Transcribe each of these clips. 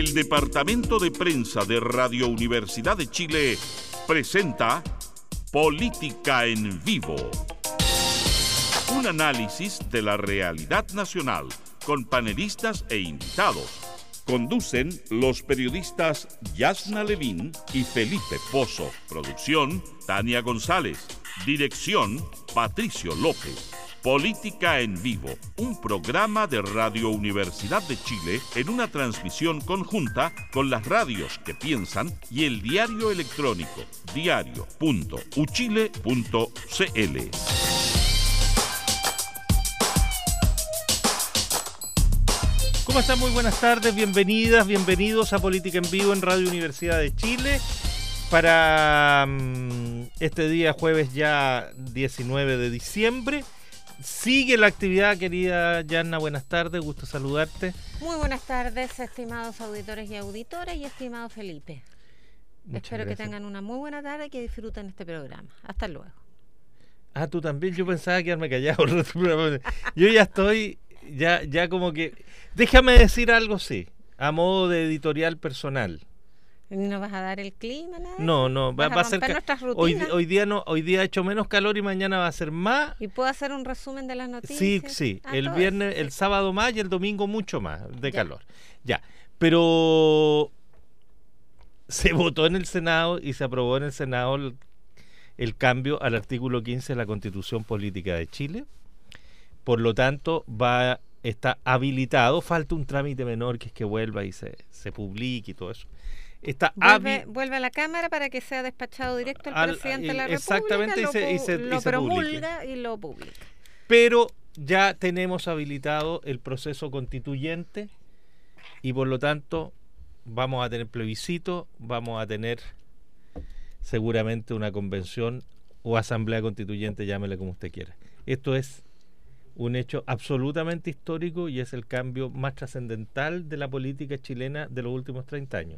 El Departamento de Prensa de Radio Universidad de Chile presenta Política en Vivo. Un análisis de la realidad nacional con panelistas e invitados. Conducen los periodistas Yasna Levín y Felipe Pozo. Producción, Tania González. Dirección, Patricio López. Política en Vivo, un programa de Radio Universidad de Chile en una transmisión conjunta con las radios que piensan y el diario electrónico diario.uchile.cl. ¿Cómo están? Muy buenas tardes, bienvenidas, bienvenidos a Política en Vivo en Radio Universidad de Chile para este día jueves ya 19 de diciembre. Sigue la actividad, querida Yanna, buenas tardes, gusto saludarte. Muy buenas tardes, estimados auditores y auditoras y estimado Felipe. Espero que tengan una muy buena tarde y que disfruten este programa. Hasta luego. Ah, tú también, yo pensaba quedarme callado. Yo ya estoy, ya como que... Déjame decir algo, sí, a modo de editorial personal. ¿No vas a dar el clima, nada? No, va a ser hoy día ha hecho menos calor y mañana va a ser más. ¿Y puedo hacer un resumen de las noticias? Sí, el viernes, el sábado más y el domingo mucho más de calor. Ya, pero se votó en el Senado y se aprobó en el Senado el cambio al artículo 15 de la Constitución Política de Chile. Por lo tanto, está habilitado, falta un trámite menor que es que vuelva y se publique y todo eso. Vuelve a la Cámara para que sea despachado directo al presidente de la República. Exactamente, lo promulga y lo publica. Pero ya tenemos habilitado el proceso constituyente y por lo tanto vamos a tener plebiscito, vamos a tener seguramente una convención o asamblea constituyente, llámele como usted quiera. Esto es un hecho absolutamente histórico y es el cambio más trascendental de la política chilena de los últimos 30 años.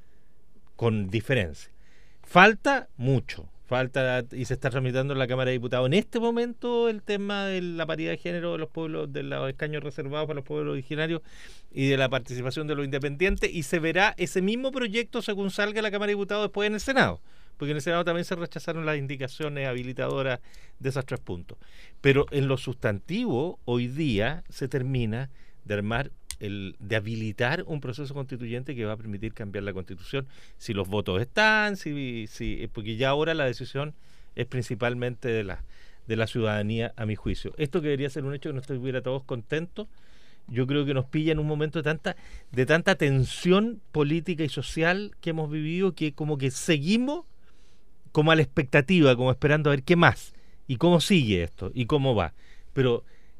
Con diferencia. Falta mucho, y se está tramitando en la Cámara de Diputados en este momento el tema de la paridad de género de los pueblos, de los escaños reservados para los pueblos originarios y de la participación de los independientes, y se verá ese mismo proyecto según salga la Cámara de Diputados después en el Senado, porque en el Senado también se rechazaron las indicaciones habilitadoras de esos 3 puntos. Pero en lo sustantivo, hoy día se termina de armar de habilitar un proceso constituyente que va a permitir cambiar la Constitución si los votos están, porque ya ahora la decisión es principalmente de la ciudadanía, a mi juicio. Esto que debería ser un hecho que nos estuviera todos contentos. Yo creo que nos pilla en un momento de tanta tensión política y social que hemos vivido, que como que seguimos como a la expectativa, como esperando a ver qué más y cómo sigue esto y cómo va. Pero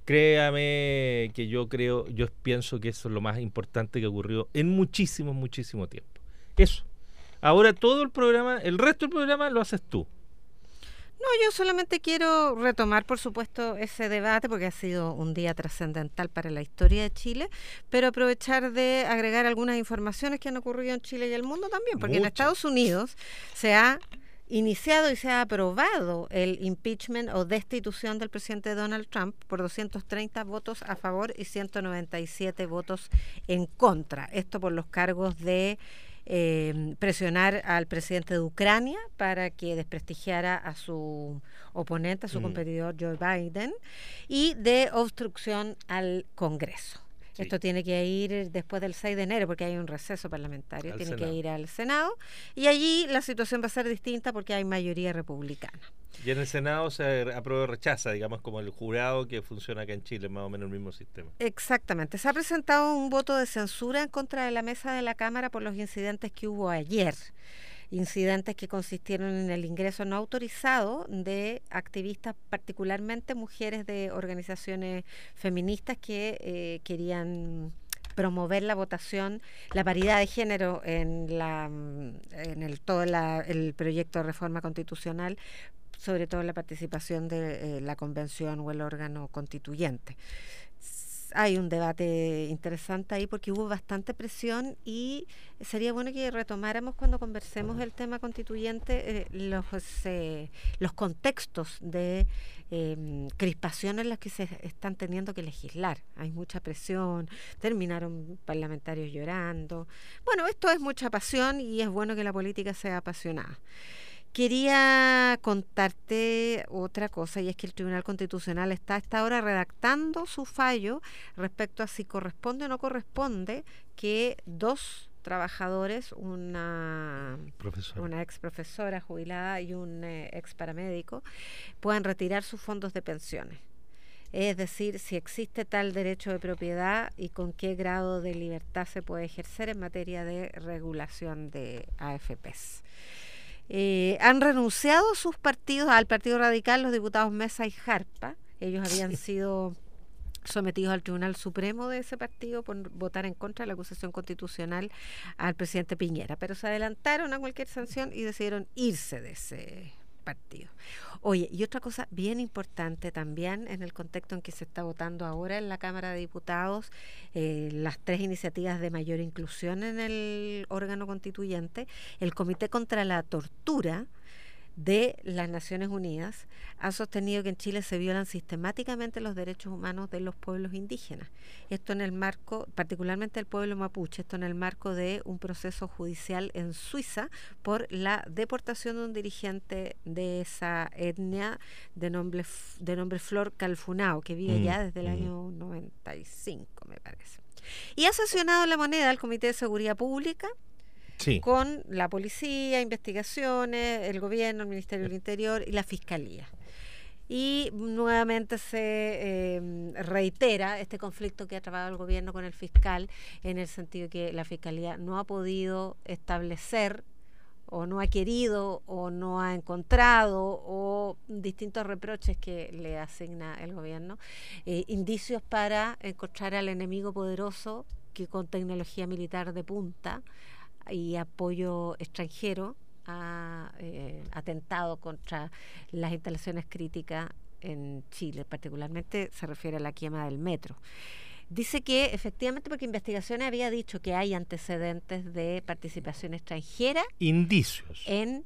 créame que yo pienso que eso es lo más importante que ocurrió en muchísimo tiempo. Eso. Ahora todo el resto del programa lo haces tú. No, yo solamente quiero retomar, por supuesto, ese debate porque ha sido un día trascendental para la historia de Chile, pero aprovechar de agregar algunas informaciones que han ocurrido en Chile y el mundo también, porque en Estados Unidos se ha iniciado y se ha aprobado el impeachment o destitución del presidente Donald Trump por 230 votos a favor y 197 votos en contra. Esto por los cargos de presionar al presidente de Ucrania para que desprestigiara a su oponente, a su competidor Joe Biden, y de obstrucción al Congreso. Sí. Esto tiene que ir después del 6 de enero porque hay un receso parlamentario, tiene que ir al Senado y allí la situación va a ser distinta porque hay mayoría republicana. Y en el Senado se aprueba o rechaza, digamos, como el jurado que funciona acá en Chile, más o menos el mismo sistema. Exactamente. Se ha presentado un voto de censura en contra de la mesa de la Cámara por los incidentes que hubo ayer. Incidentes que consistieron en el ingreso no autorizado de activistas, particularmente mujeres de organizaciones feministas que querían promover la votación, la paridad de género en el proyecto de reforma constitucional, sobre todo la participación de la convención o el órgano constituyente. hay un debate interesante ahí porque hubo bastante presión y sería bueno que retomáramos cuando conversemos el tema constituyente los contextos de crispación en las que se están teniendo que legislar. Hay mucha presión, terminaron parlamentarios llorando. Bueno, esto es mucha pasión y es bueno que la política sea apasionada. Quería contarte otra cosa, y es que el Tribunal Constitucional está a esta hora redactando su fallo respecto a si corresponde o no corresponde que 2 trabajadores, una ex profesora jubilada y un ex paramédico, puedan retirar sus fondos de pensiones. Es decir, si existe tal derecho de propiedad y con qué grado de libertad se puede ejercer en materia de regulación de AFPs. Han renunciado sus partidos, al Partido Radical, los diputados Mesa y Jarpa. Ellos habían sido sometidos al Tribunal Supremo de ese partido por votar en contra de la acusación constitucional al presidente Piñera, pero se adelantaron a cualquier sanción y decidieron irse de ese partido. Oye, y otra cosa bien importante también en el contexto en que se está votando ahora en la Cámara de Diputados, las 3 iniciativas de mayor inclusión en el órgano constituyente, el Comité contra la Tortura de las Naciones Unidas ha sostenido que en Chile se violan sistemáticamente los derechos humanos de los pueblos indígenas. Esto en el marco, particularmente el pueblo mapuche, esto en el marco de un proceso judicial en Suiza por la deportación de un dirigente de esa etnia de nombre Flor Calfunao, que vive ya desde el año 95, me parece. Y ha sesionado La Moneda el Comité de Seguridad Pública, sí, con la policía, investigaciones, el gobierno, el Ministerio del Interior y la Fiscalía. Y nuevamente se reitera este conflicto que ha trabado el gobierno con el fiscal, en el sentido que la Fiscalía no ha podido establecer o no ha querido o no ha encontrado, o distintos reproches que le asigna el gobierno, indicios para encontrar al enemigo poderoso que con tecnología militar de punta y apoyo extranjero ha atentado contra las instalaciones críticas en Chile, particularmente se refiere a la quema del metro. Dice que efectivamente, porque investigaciones había dicho que hay antecedentes de participación extranjera. Indicios.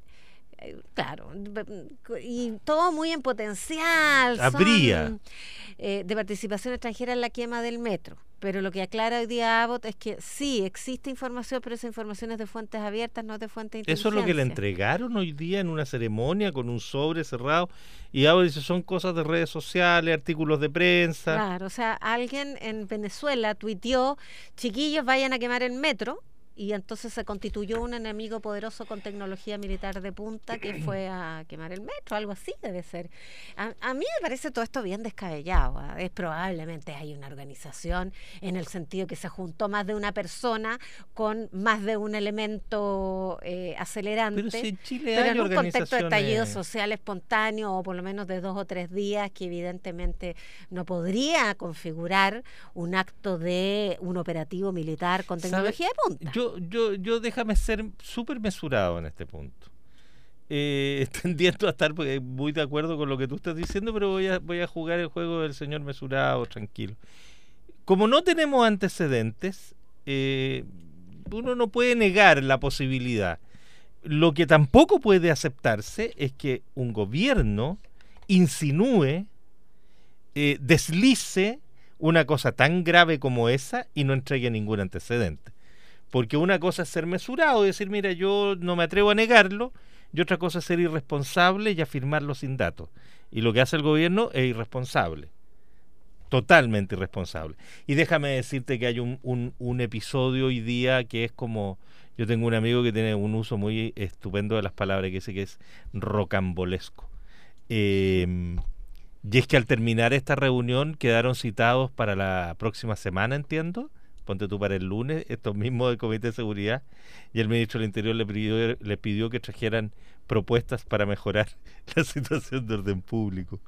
Claro, y todo muy en potencial. Habría. De participación extranjera en la quema del metro. Pero lo que aclara hoy día Abbott es que sí, existe información, pero esa información es de fuentes abiertas, no es de fuentes de inteligencia. Eso es lo que le entregaron hoy día en una ceremonia con un sobre cerrado. Y Abbott dice, son cosas de redes sociales, artículos de prensa. Claro, o sea, alguien en Venezuela tuiteó, chiquillos, vayan a quemar el metro. Y entonces se constituyó un enemigo poderoso con tecnología militar de punta que fue a quemar el metro, algo así debe ser. A mí me parece todo esto bien descabellado. Es probablemente hay una organización en el sentido que se juntó más de una persona con más de un elemento acelerante. Pero si en Chile pero hay en un contexto de estallido organizaciones social espontáneo, o por lo menos de 2 o 3 días, que evidentemente no podría configurar un acto de un operativo militar con tecnología de punta. Yo déjame ser súper mesurado en este punto. Tendiendo a estar muy de acuerdo con lo que tú estás diciendo, pero voy a jugar el juego del señor mesurado, tranquilo. Como no tenemos antecedentes, uno no puede negar la posibilidad. Lo que tampoco puede aceptarse es que un gobierno insinúe, deslice una cosa tan grave como esa y no entregue ningún antecedente. Porque una cosa es ser mesurado y decir, mira, yo no me atrevo a negarlo, y otra cosa es ser irresponsable y afirmarlo sin datos. Y lo que hace el gobierno es irresponsable, totalmente irresponsable. Y déjame decirte que hay un episodio hoy día que es como, yo tengo un amigo que tiene un uso muy estupendo de las palabras, que dice que es rocambolesco. Y es que al terminar esta reunión quedaron citados para la próxima semana, entiendo, ponte tú para el lunes, estos mismos del Comité de Seguridad, y el ministro del Interior le pidió que trajeran propuestas para mejorar la situación de orden público.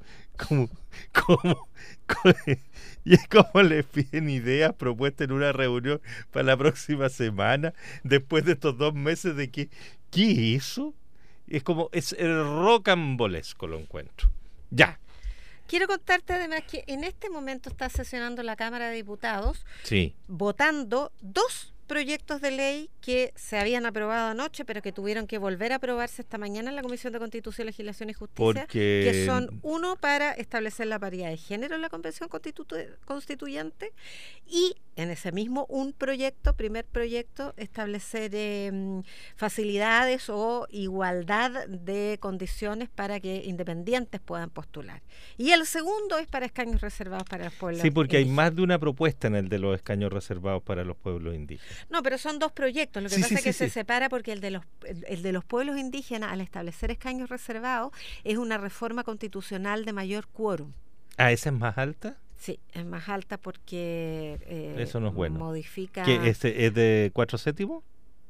Y es como les piden ideas, propuestas en una reunión para la próxima semana, después de estos 2 meses de que, ¿qué es eso? Es como, es el rocambolesco, lo encuentro. Ya. Quiero contarte además que en este momento está sesionando la Cámara de Diputados, Sí. votando 2 proyectos de ley que se habían aprobado anoche, pero que tuvieron que volver a aprobarse esta mañana en la Comisión de Constitución, Legislación y Justicia, que son uno para establecer la paridad de género en la Convención Constituyente y en ese mismo primer proyecto, establecer facilidades o igualdad de condiciones para que independientes puedan postular. Y el segundo es para escaños reservados para los pueblos Sí, porque indígenas. hay más de una propuesta en el de los escaños reservados para los pueblos indígenas. No, pero son 2 proyectos. Lo que Sí, pasa sí, es que sí, se sí. separa porque el de los pueblos indígenas, al establecer escaños reservados, es una reforma constitucional de mayor quórum. ¿Ah, esa es más alta? Sí, es más alta porque Eso no es bueno. modifica... ¿Que es de 4/7?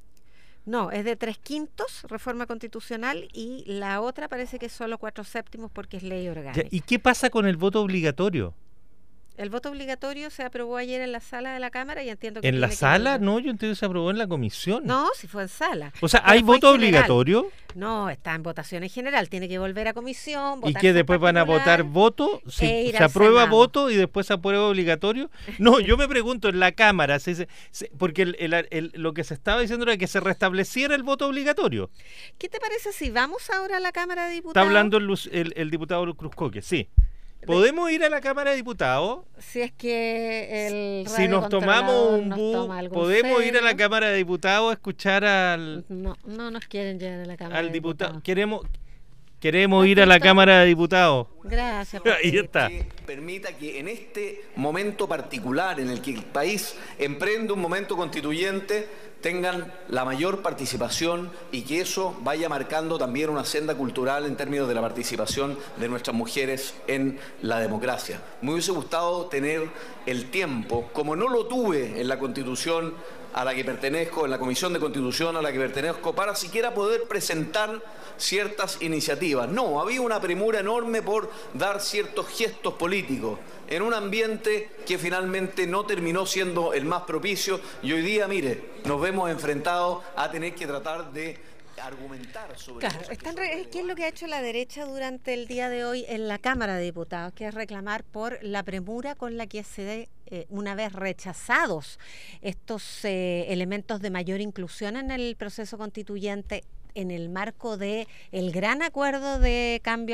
No, es de 3/5 reforma constitucional y la otra parece que es solo 4/7 porque es ley orgánica. ¿Y qué pasa con el voto obligatorio? El voto obligatorio se aprobó ayer en la sala de la Cámara y entiendo que ¿En la tiene que sala? volver. No, yo entiendo que se aprobó en la comisión. No, si fue en sala. O sea, Pero ¿hay fue voto en general. obligatorio? No, está en votación en general. Tiene que volver a comisión. ¿Y votarse que en después van a particular. votar voto? Si ir se al aprueba Senado. voto y después se aprueba obligatorio. No, yo me pregunto, en la Cámara, porque lo que se estaba diciendo era que se restableciera el voto obligatorio. ¿Qué te parece si vamos ahora a la Cámara de Está Diputados? hablando el diputado Cruzcoque, sí. ¿Podemos ir a la Cámara de Diputados? Si es que el Si nos tomamos un nos bus, toma algún ¿podemos ir a la serio? Cámara de Diputados a escuchar al No, no nos quieren llevar a la Cámara de diputado? Diputados. Queremos ir a la Patito. Cámara de Diputados. Gracias. Ahí está. Que permita que en este momento particular en el que el país emprende un momento constituyente tengan la mayor participación y que eso vaya marcando también una senda cultural en términos de la participación de nuestras mujeres en la democracia. Me hubiese gustado tener el tiempo, como no lo tuve en la Constitución a la que pertenezco, en la Comisión de Constitución a la que pertenezco, para siquiera poder presentar ciertas iniciativas. No, había una premura enorme por dar ciertos gestos políticos en un ambiente que finalmente no terminó siendo el más propicio y hoy día, mire, nos vemos enfrentados a tener que tratar de argumentar sobre Claro, ¿qué es lo que ha hecho la derecha durante el día de hoy en la Cámara de Diputados? Que es reclamar por la premura con la que una vez rechazados estos elementos de mayor inclusión en el proceso constituyente en el marco de el gran acuerdo de cambio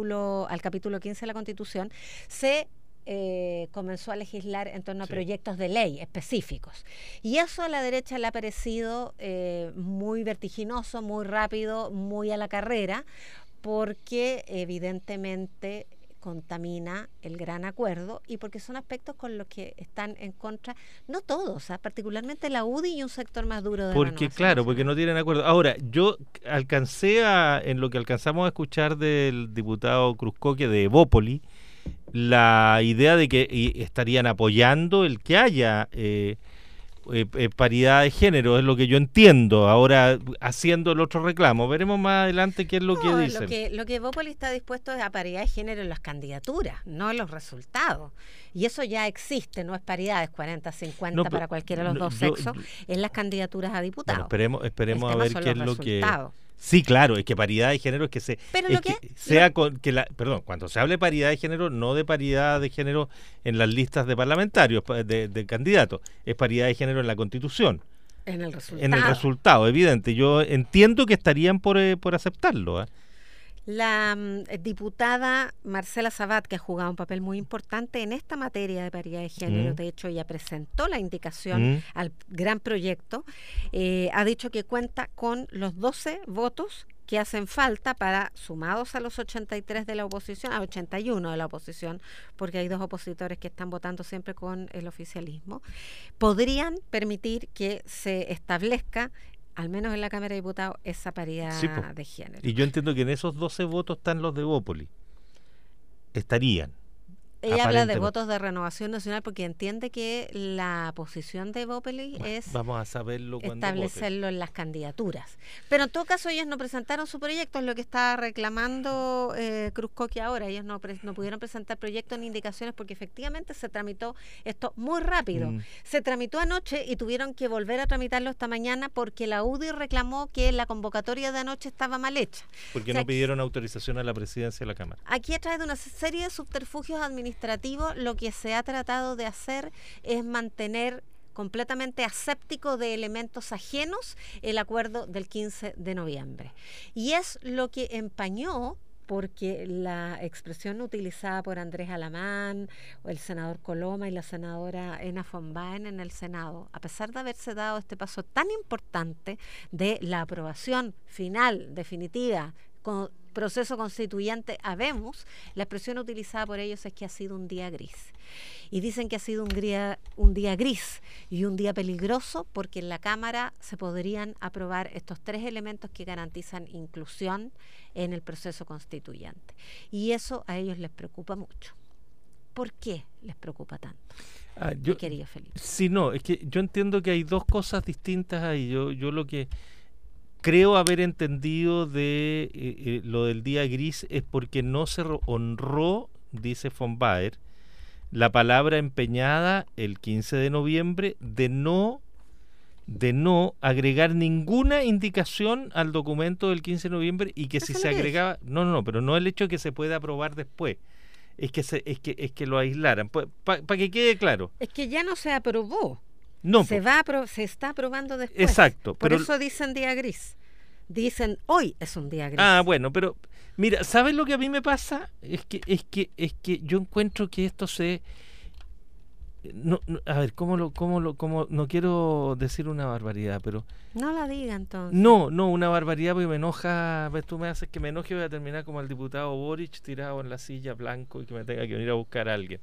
al capítulo 15 de la Constitución, se comenzó a legislar en torno a proyectos de ley específicos. Y eso a la derecha le ha parecido muy vertiginoso, muy rápido, muy a la carrera, porque evidentemente contamina el gran acuerdo y porque son aspectos con los que están en contra, no todos, particularmente la UDI y un sector más duro de Porque claro, porque no tienen acuerdo. Ahora, yo en lo que alcanzamos a escuchar del diputado Cruzcoque de Evópoli, la idea de que estarían apoyando el que haya paridad de género, es lo que yo entiendo. Ahora, haciendo el otro reclamo, veremos más adelante qué es lo que dicen. Lo que Evópoli está dispuesto es a paridad de género en las candidaturas, no en los resultados. Y eso ya existe, no es paridad, es 40-50 No, para cualquiera de los dos sexos en las candidaturas a diputados. Bueno, esperemos a ver qué es lo que... resultados. Sí, claro, es que paridad de género es que cuando se hable de paridad de género, no de paridad de género en las listas de parlamentarios, de candidatos, es paridad de género en la Constitución. En el resultado. En el resultado, evidente. Yo entiendo que estarían por aceptarlo. La diputada Marcela Sabat, que ha jugado un papel muy importante en esta materia de paridad de género, de hecho ella presentó la indicación al gran proyecto, ha dicho que cuenta con los 12 votos que hacen falta para, sumados a los 83 de la oposición, a 81 de la oposición, porque hay 2 opositores que están votando siempre con el oficialismo, podrían permitir que se establezca al menos en la Cámara de Diputados, esa paridad de género. Y yo entiendo que en esos 12 votos están los de Evópoli. Estarían. Ella habla de votos de Renovación Nacional porque entiende que la posición de Evópolis es vamos a saberlo cuando establecerlo vote en las candidaturas. Pero en todo caso ellos no presentaron su proyecto, es lo que está reclamando Cruzcoque ahora. Ellos no pudieron presentar proyectos ni indicaciones porque efectivamente se tramitó esto muy rápido. Se tramitó anoche y tuvieron que volver a tramitarlo esta mañana porque la UDI reclamó que la convocatoria de anoche estaba mal hecha. Porque no pidieron autorización a la presidencia de la Cámara. Aquí, a través de una serie de subterfugios administrativos, lo que se ha tratado de hacer es mantener completamente aséptico de elementos ajenos el acuerdo del 15 de noviembre. Y es lo que empañó, porque la expresión utilizada por Andrés Alamán, o el senador Coloma y la senadora Ena von Baen en el Senado, a pesar de haberse dado este paso tan importante de la aprobación final, definitiva, con proceso constituyente habemos, la expresión utilizada por ellos es que ha sido un día gris. Y dicen que ha sido un día gris y un día peligroso porque en la Cámara se podrían aprobar estos 3 elementos que garantizan inclusión en el proceso constituyente. Y eso a ellos les preocupa mucho. ¿Por qué les preocupa tanto? Mi querido Felipe. Sí, no, es que yo entiendo que hay dos cosas distintas ahí. Yo lo que creo haber entendido de lo del día gris es porque no se honró, dice von Baer, la palabra empeñada el 15 de noviembre de no agregar ninguna indicación al documento del 15 de noviembre y que si se agregaba, pero no el hecho de que se pueda aprobar después, es que lo aislaran, para que quede claro. Es que ya no se aprobó. No, se está aprobando después. Exacto. Por eso dicen día gris. Dicen hoy es un día gris. Ah, bueno, pero mira, ¿sabes lo que a mí me pasa? Es que yo encuentro que esto a ver, ¿cómo no quiero decir una barbaridad, pero no la diga entonces. No, una barbaridad porque me enoja, ves, tú me haces que me enoje y voy a terminar como el diputado Boric tirado en la silla blanco y que me tenga que venir a buscar a alguien.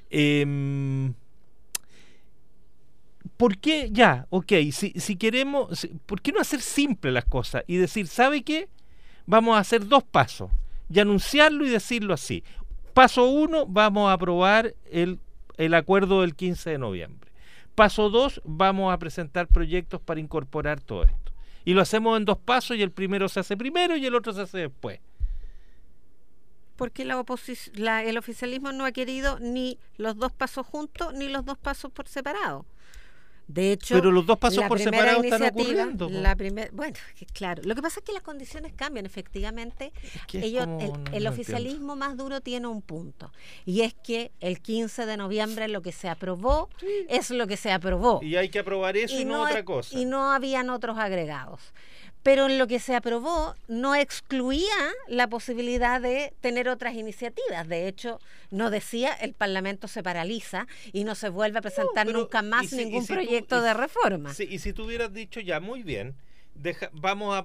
¿Por qué? Ya, ok, si queremos, ¿por qué no hacer simple las cosas y decir, ¿sabe qué? Vamos a hacer 2 pasos y anunciarlo y decirlo así. Paso 1, vamos a aprobar el acuerdo del 15 de noviembre. Paso 2, vamos a presentar proyectos para incorporar todo esto. Y lo hacemos en 2 pasos y el primero se hace primero y el otro se hace después. Porque el oficialismo no ha querido ni los 2 pasos juntos ni los 2 pasos por separado. De hecho, pero los 2 pasos por separado están ocurriendo. Bueno, claro. Lo que pasa es que las condiciones cambian, efectivamente. El oficialismo más duro tiene un punto. Y es que el 15 de noviembre lo que se aprobó es lo que se aprobó. Y hay que aprobar eso y no otra cosa. Y no habían otros agregados. Pero en lo que se aprobó no excluía la posibilidad de tener otras iniciativas. De hecho, no decía el Parlamento se paraliza y no se vuelve a presentar nunca más ningún proyecto de reforma. Sí, y si tú hubieras dicho ya, muy bien, vamos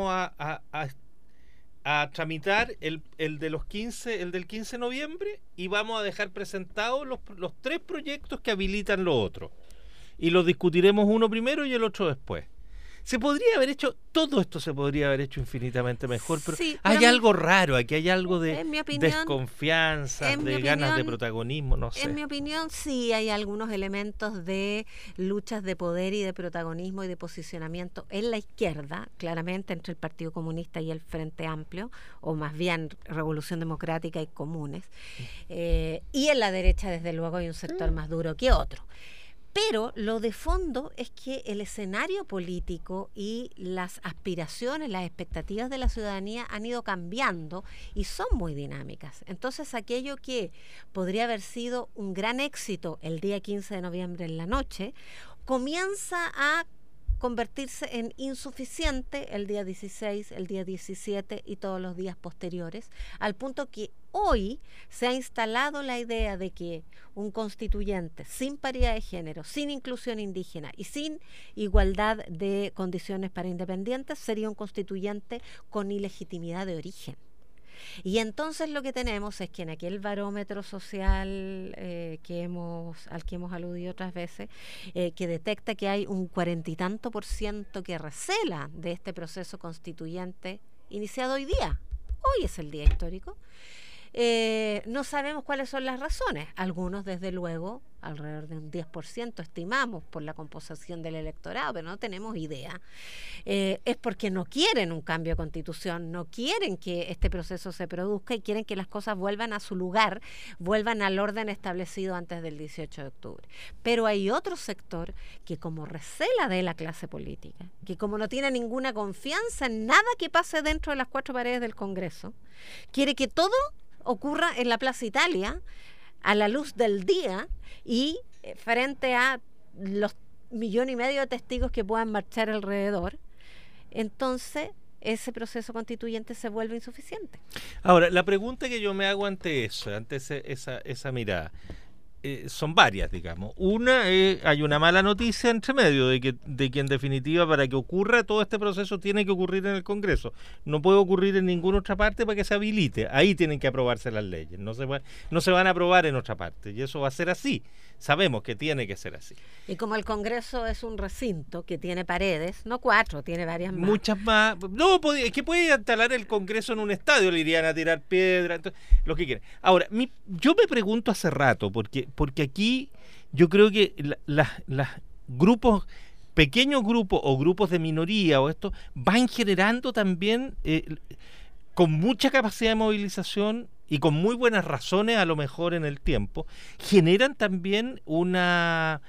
a tramitar el del 15 de noviembre y vamos a dejar presentados los 3 proyectos que habilitan lo otro. Y los discutiremos uno primero y el otro después. Se podría haber hecho, todo esto se podría haber hecho infinitamente mejor, pero hay algo raro aquí, hay algo de desconfianza, de ganas de protagonismo, no sé. En mi opinión, sí hay algunos elementos de luchas de poder y de protagonismo y de posicionamiento en la izquierda, claramente entre el Partido Comunista y el Frente Amplio, o más bien Revolución Democrática y Comunes, y en la derecha, desde luego, hay un sector más duro que otro. Pero lo de fondo es que el escenario político y las aspiraciones, las expectativas de la ciudadanía han ido cambiando y son muy dinámicas. Entonces, aquello que podría haber sido un gran éxito el día 15 de noviembre en la noche, comienza a convertirse en insuficiente el día 16, el día 17 y todos los días posteriores, al punto que hoy se ha instalado la idea de que un constituyente sin paridad de género, sin inclusión indígena y sin igualdad de condiciones para independientes sería un constituyente con ilegitimidad de origen. Y entonces lo que tenemos es que en aquel barómetro social al que hemos aludido otras veces, que detecta que hay un 40 y tanto % que recela de este proceso constituyente iniciado hoy día. Hoy es el día histórico. no sabemos cuáles son las razones. Algunos, desde luego, alrededor de un 10% estimamos por la composición del electorado, pero no tenemos idea. Es porque no quieren un cambio de constitución, no quieren que este proceso se produzca y quieren que las cosas vuelvan a su lugar, vuelvan al orden establecido antes del 18 de octubre. Pero hay otro sector que, como recela de la clase política, que como no tiene ninguna confianza en nada que pase dentro de las cuatro paredes del Congreso, quiere que todo ocurra en la Plaza Italia, a la luz del día y frente a los 1,5 millones de testigos que puedan marchar alrededor. Entonces ese proceso constituyente se vuelve insuficiente. Ahora, la pregunta que yo me hago ante eso, ante esa mirada, son varias, digamos. Una, hay una mala noticia entre medio de que en definitiva, para que ocurra todo este proceso, tiene que ocurrir en el Congreso. No puede ocurrir en ninguna otra parte para que se habilite. Ahí tienen que aprobarse las leyes. No se van a aprobar en otra parte. Y eso va a ser así. Sabemos que tiene que ser así. Y como el Congreso es un recinto que tiene paredes, no 4, tiene varias más. Muchas más. No, es que puede instalar el Congreso en un estadio, le irían a tirar piedra, entonces, lo que quieran. Ahora, yo me pregunto hace rato, porque aquí yo creo que las grupos, pequeños grupos o grupos de minoría o esto, van generando también con mucha capacidad de movilización y con muy buenas razones, a lo mejor en el tiempo, generan también una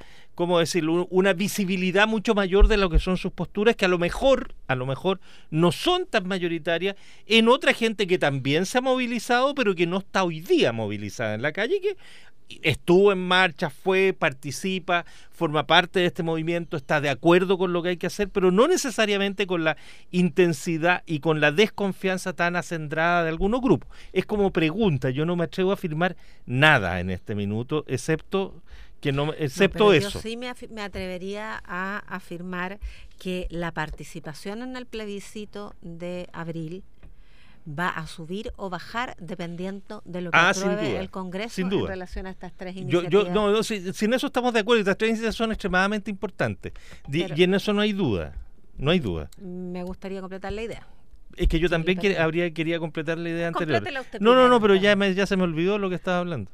visibilidad mucho mayor de lo que son sus posturas, que a lo mejor no son tan mayoritarias en otra gente que también se ha movilizado, pero que no está hoy día movilizada en la calle, que estuvo en marcha, participa, forma parte de este movimiento, está de acuerdo con lo que hay que hacer, pero no necesariamente con la intensidad y con la desconfianza tan acendrada de algunos grupos. Es como pregunta, yo no me atrevo a afirmar nada en este minuto, excepto eso. Yo sí me atrevería a afirmar que la participación en el plebiscito de abril va a subir o bajar dependiendo de lo que apruebe el Congreso en relación a estas tres iniciativas. Sin eso estamos de acuerdo. Estas tres iniciativas son extremadamente importantes. Y en eso no hay duda. No hay duda. Me gustaría completar la idea. Es que yo también quería completar la idea anterior. Usted No, pero ya se me olvidó lo que estaba hablando.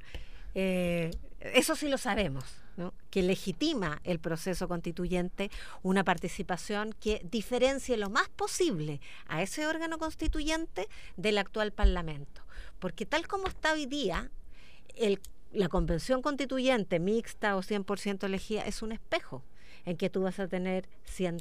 Eso sí lo sabemos, ¿no? Que legitima el proceso constituyente una participación que diferencie lo más posible a ese órgano constituyente del actual Parlamento. Porque tal como está hoy día, la convención constituyente mixta o 100% elegida es un espejo en que tú vas a tener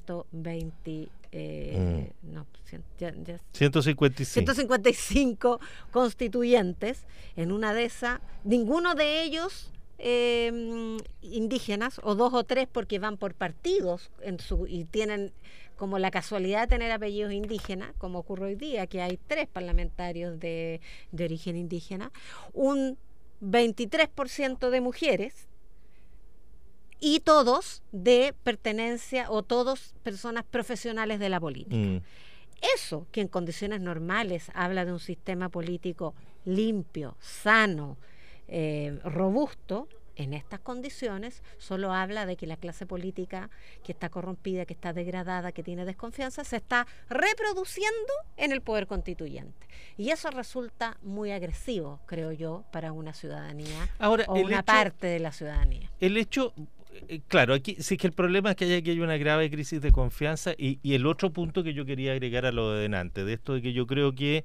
155 constituyentes. En una de esas, ninguno de ellos indígenas, o 2 o 3 porque van por partidos y tienen como la casualidad de tener apellidos indígenas, como ocurre hoy día, que hay 3 parlamentarios de origen indígena, un 23% de mujeres, y todos de pertenencia, o todos personas profesionales de la política. Eso, que en condiciones normales habla de un sistema político limpio, sano, robusto, en estas condiciones solo habla de que la clase política que está corrompida, que está degradada, que tiene desconfianza, se está reproduciendo en el poder constituyente. Y eso resulta muy agresivo, creo yo, para una ciudadanía o una parte de la ciudadanía. El hecho, claro, aquí sí que el problema es que hay una grave crisis de confianza y el otro punto que yo quería agregar a lo de delante, de esto de que yo creo que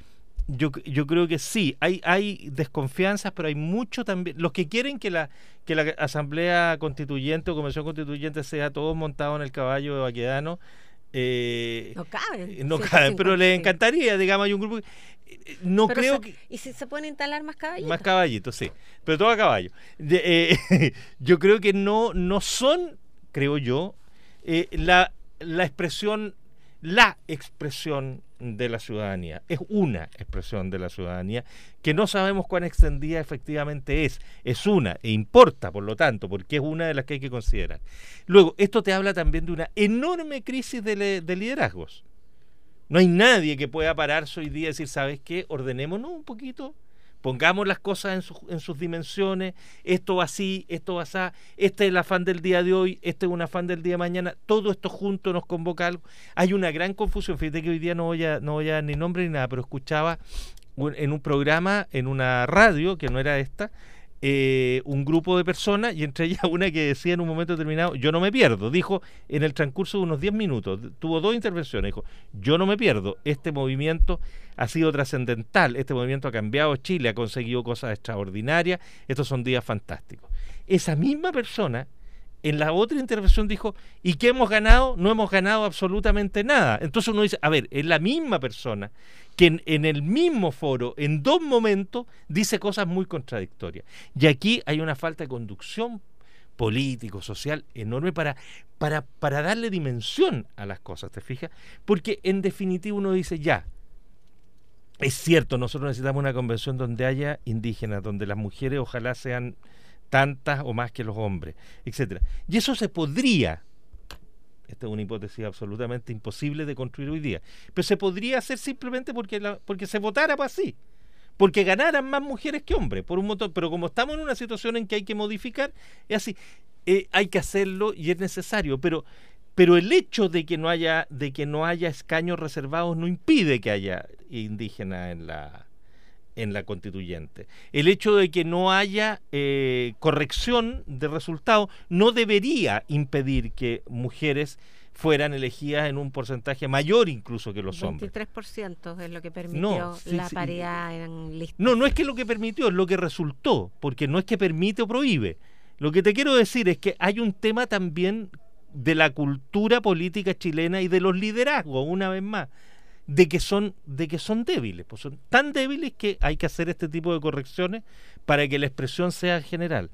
sí, hay desconfianzas, pero hay mucho también. Los que quieren que la Asamblea Constituyente o Convención Constituyente sea todo montado en el caballo de Baquedano, no caben, pero les encantaría, digamos, hay un grupo ¿Y si se pueden instalar más caballitos? Más caballitos, sí, pero todo a caballo. Yo creo que no son, creo yo, la expresión de la ciudadanía. Es una expresión de la ciudadanía que no sabemos cuán extendida efectivamente es una, e importa, por lo tanto, porque es una de las que hay que considerar. Luego, esto te habla también de una enorme crisis de liderazgos. No hay nadie que pueda pararse hoy día y decir, ¿sabes qué? Ordenémonos un poquito, pongamos las cosas en sus dimensiones, esto va así, esto va así, este es el afán del día de hoy, este es un afán del día de mañana, todo esto junto nos convoca algo. Hay una gran confusión. Fíjate que hoy día no voy a dar ni nombre ni nada, pero escuchaba en un programa, en una radio, que no era esta, un grupo de personas, y entre ellas una que decía en un momento determinado, yo no me pierdo, dijo en el transcurso de unos 10 minutos, tuvo 2 intervenciones, dijo, yo no me pierdo, este movimiento ha sido trascendental, este movimiento ha cambiado Chile, ha conseguido cosas extraordinarias, estos son días fantásticos. Esa misma persona en la otra intervención dijo, ¿y qué hemos ganado? No hemos ganado absolutamente nada. Entonces uno dice, a ver, es la misma persona que en el mismo foro, en 2 momentos, dice cosas muy contradictorias. Y aquí hay una falta de conducción político, social, enorme para darle dimensión a las cosas, ¿te fijas? Porque en definitiva uno dice, ya, es cierto, nosotros necesitamos una convención donde haya indígenas, donde las mujeres ojalá sean tantas o más que los hombres, etcétera. Y eso se podría, esta es una hipótesis absolutamente imposible de construir hoy día, pero se podría hacer simplemente porque se votara para así, porque ganaran más mujeres que hombres, por un montón, pero como estamos en una situación en que hay que modificar, es así, hay que hacerlo y es necesario, pero el hecho de que no haya escaños reservados no impide que haya indígenas en la constituyente. El hecho de que no haya corrección de resultados no debería impedir que mujeres fueran elegidas en un porcentaje mayor incluso que los hombres. 23% es lo que permitió la paridad en listas. No es que lo que permitió, es lo que resultó, porque no es que permite o prohíbe. Lo que te quiero decir es que hay un tema también de la cultura política chilena y de los liderazgos, una vez más, de que son débiles, pues son tan débiles que hay que hacer este tipo de correcciones para que la expresión sea general.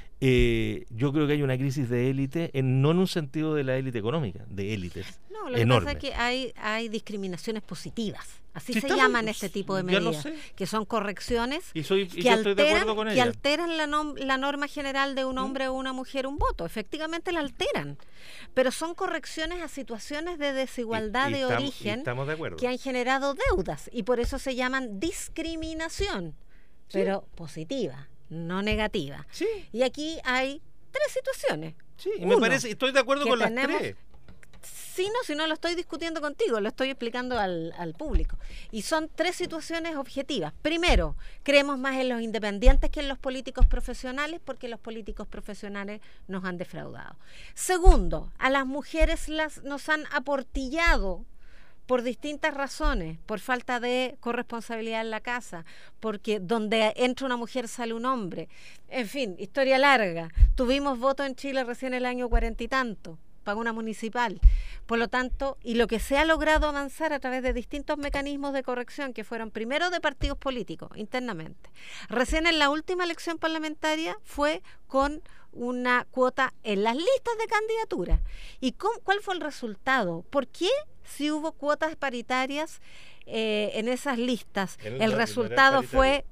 Yo creo que hay una crisis de élite, no en un sentido de la élite económica, de élites. No, lo enorme. que pasa es que hay discriminaciones positivas, así se llaman este tipo de medidas, que son correcciones que alteran la norma general de un hombre o una mujer un voto, efectivamente la alteran, pero son correcciones a situaciones de desigualdad de origen que han generado deudas y por eso se llaman discriminación, pero positiva, no negativa. Sí. Y aquí hay 3 situaciones. Sí, y me parece, estoy de acuerdo con las 3. Si no lo estoy discutiendo contigo, lo estoy explicando al público. Y son 3 situaciones objetivas. Primero, creemos más en los independientes que en los políticos profesionales porque los políticos profesionales nos han defraudado. Segundo, a las mujeres nos han aportillado por distintas razones, por falta de corresponsabilidad en la casa, porque donde entra una mujer sale un hombre. En fin, historia larga. Tuvimos voto en Chile recién el año 40 y tanto, para una municipal. Por lo tanto, y lo que se ha logrado avanzar a través de distintos mecanismos de corrección que fueron primero de partidos políticos, internamente. Recién en la última elección parlamentaria fue con una cuota en las listas de candidaturas. ¿Y cuál fue el resultado? ¿Por qué si hubo cuotas paritarias en esas listas? El resultado fue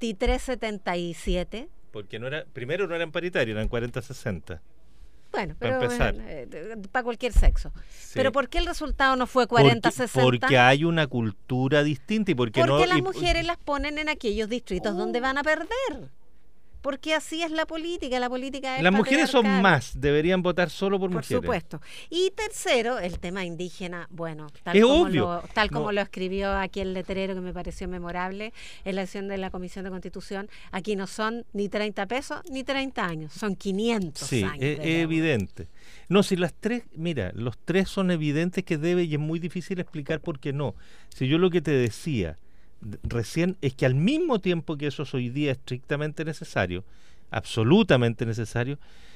23-77. Porque primero no eran paritarios, eran 40-60. Bueno, pero para cualquier sexo. Sí. Pero ¿por qué el resultado no fue 40-60? Porque hay una cultura distinta y porque las mujeres las ponen en aquellos distritos donde van a perder. Porque así es la política es las mujeres son más, deberían votar solo por mujeres. Por supuesto. Y tercero, el tema indígena, bueno, tal como lo escribió aquí el letrero que me pareció memorable en la sesión de la Comisión de Constitución, aquí no son ni 30 pesos ni 30 años, son 500 años. Sí, es evidente. No, si los 3 son evidentes que y es muy difícil explicar por qué no. Si yo lo que te decía recién es que al mismo tiempo que eso es hoy día estrictamente necesario, absolutamente necesario,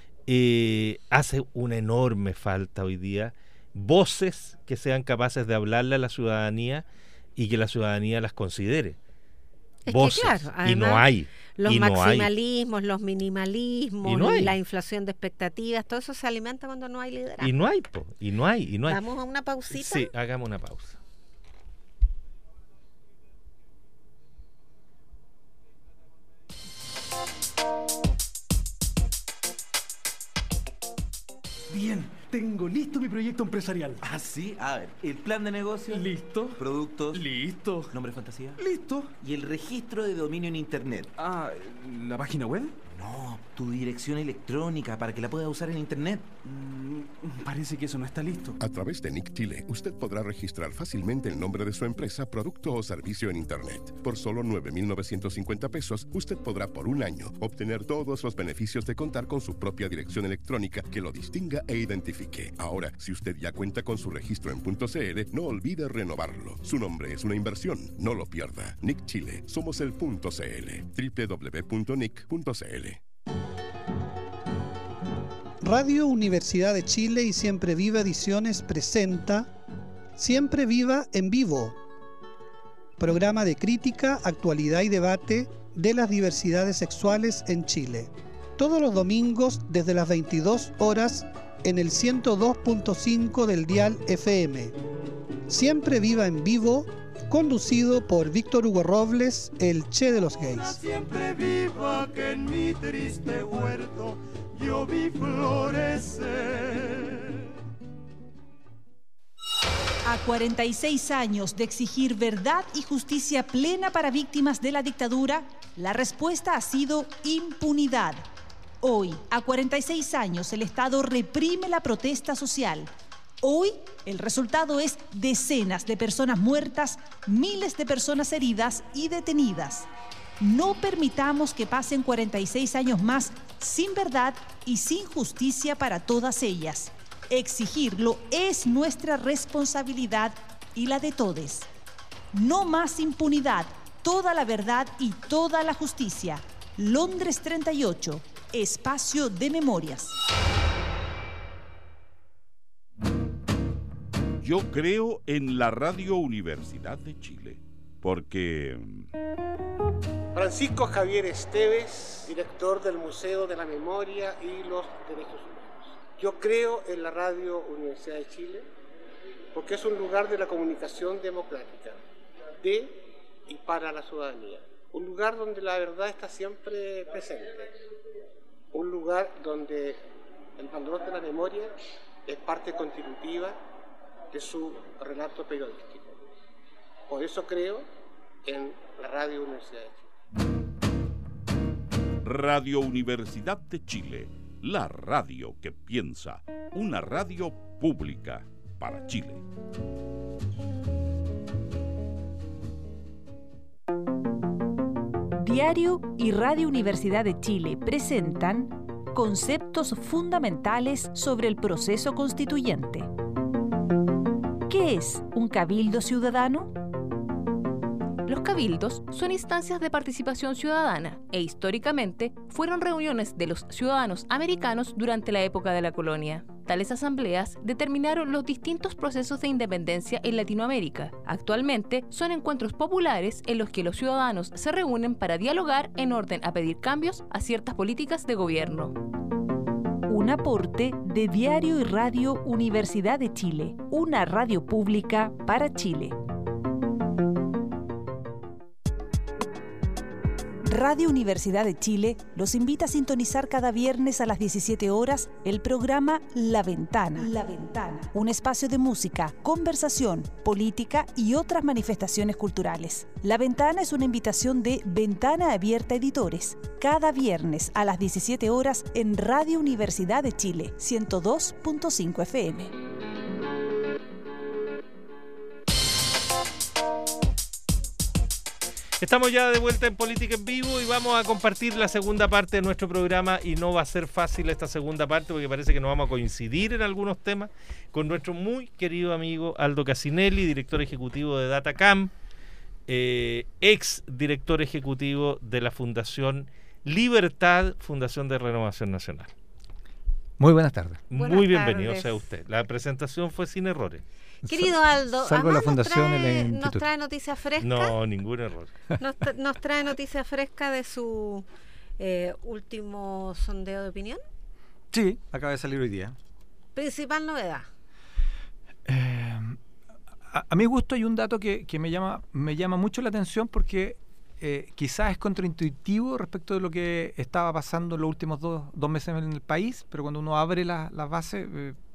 hace una enorme falta hoy día voces que sean capaces de hablarle a la ciudadanía y que la ciudadanía las considere. Voces, que claro, además, y no hay. Los maximalismos, los minimalismos, la inflación de expectativas, todo eso se alimenta cuando no hay liderazgo. Y no hay. ¿Vamos a una pausita? Sí, hagamos una pausa. Bien, tengo listo mi proyecto empresarial. Ah, sí, a ver, el plan de negocio. Listo. Productos. Listo. Nombre fantasía. Listo. Y el registro de dominio en internet. Ah, ¿la página web? No, tu dirección electrónica para que la puedas usar en internet. Parece que eso no está listo. A través de Nick Chile, usted podrá registrar fácilmente el nombre de su empresa, producto o servicio en internet. Por solo 9.950 pesos, usted podrá por un año obtener todos los beneficios de contar con su propia dirección electrónica que lo distinga e identifique. Ahora, si usted ya cuenta con su registro en .cl, no olvide renovarlo. Su nombre es una inversión, no lo pierda. Nick Chile, somos el .cl. www.nick.cl. Radio Universidad de Chile y Siempre Viva Ediciones presenta Siempre Viva en Vivo, programa de crítica, actualidad y debate de las diversidades sexuales en Chile. Todos los domingos desde las 22 horas en el 102.5 del dial FM. Siempre Viva en Vivo, conducido por Víctor Hugo Robles, el Che de los gays. Siempre viva que en mi triste huerto yo vi florecer. A 46 años de exigir verdad y justicia plena para víctimas de la dictadura, la respuesta ha sido impunidad. Hoy, a 46 años, el Estado reprime la protesta social. Hoy, el resultado es decenas de personas muertas, miles de personas heridas y detenidas. No permitamos que pasen 46 años más sin verdad y sin justicia para todas ellas. Exigirlo es nuestra responsabilidad y la de todos. No más impunidad, toda la verdad y toda la justicia. Londres 38, espacio de memorias. Yo creo en la Radio Universidad de Chile, porque... Francisco Javier Esteves, director del Museo de la Memoria y los Derechos Humanos. Yo creo en la Radio Universidad de Chile porque es un lugar de la comunicación democrática, de y para la ciudadanía. Un lugar donde la verdad está siempre presente. Un lugar donde el valor de la memoria es parte constitutiva de su relato periodístico. Por eso creo en la Radio Universidad de Chile. Radio Universidad de Chile, la radio que piensa, una radio pública para Chile. Diario y Radio Universidad de Chile presentan conceptos fundamentales sobre el proceso constituyente. ¿Qué es un cabildo ciudadano? Los cabildos son instancias de participación ciudadana e históricamente fueron reuniones de los ciudadanos americanos durante la época de la colonia. Tales asambleas determinaron los distintos procesos de independencia en Latinoamérica. Actualmente son encuentros populares en los que los ciudadanos se reúnen para dialogar en orden a pedir cambios a ciertas políticas de gobierno. Un aporte de Diario y Radio Universidad de Chile, una radio pública para Chile. Radio Universidad de Chile los invita a sintonizar cada viernes a las 17 horas el programa La Ventana. La Ventana. Un espacio de música, conversación, política y otras manifestaciones culturales. La Ventana es una invitación de Ventana Abierta Editores. Cada viernes a las 17 horas en Radio Universidad de Chile, 102.5 FM. Estamos ya de vuelta en Política en Vivo y vamos a compartir la segunda parte de nuestro programa, y no va a ser fácil esta segunda parte porque parece que no vamos a coincidir en algunos temas con nuestro muy querido amigo Aldo Casinelli, director ejecutivo de Datacam, ex director ejecutivo de la Fundación Libertad, Fundación de Renovación Nacional. Muy buenas tardes. Muy bienvenido sea usted. La presentación fue sin errores. Querido Aldo, salvo la fundación y el ¿nos trae noticias frescas? No, ningún error. ¿Nos trae noticias frescas de su último sondeo de opinión? Sí, acaba de salir hoy día. Principal novedad. A mi gusto hay un dato que me llama mucho la atención porque quizás es contraintuitivo respecto de lo que estaba pasando en los últimos dos meses en el país, pero cuando uno abre las bases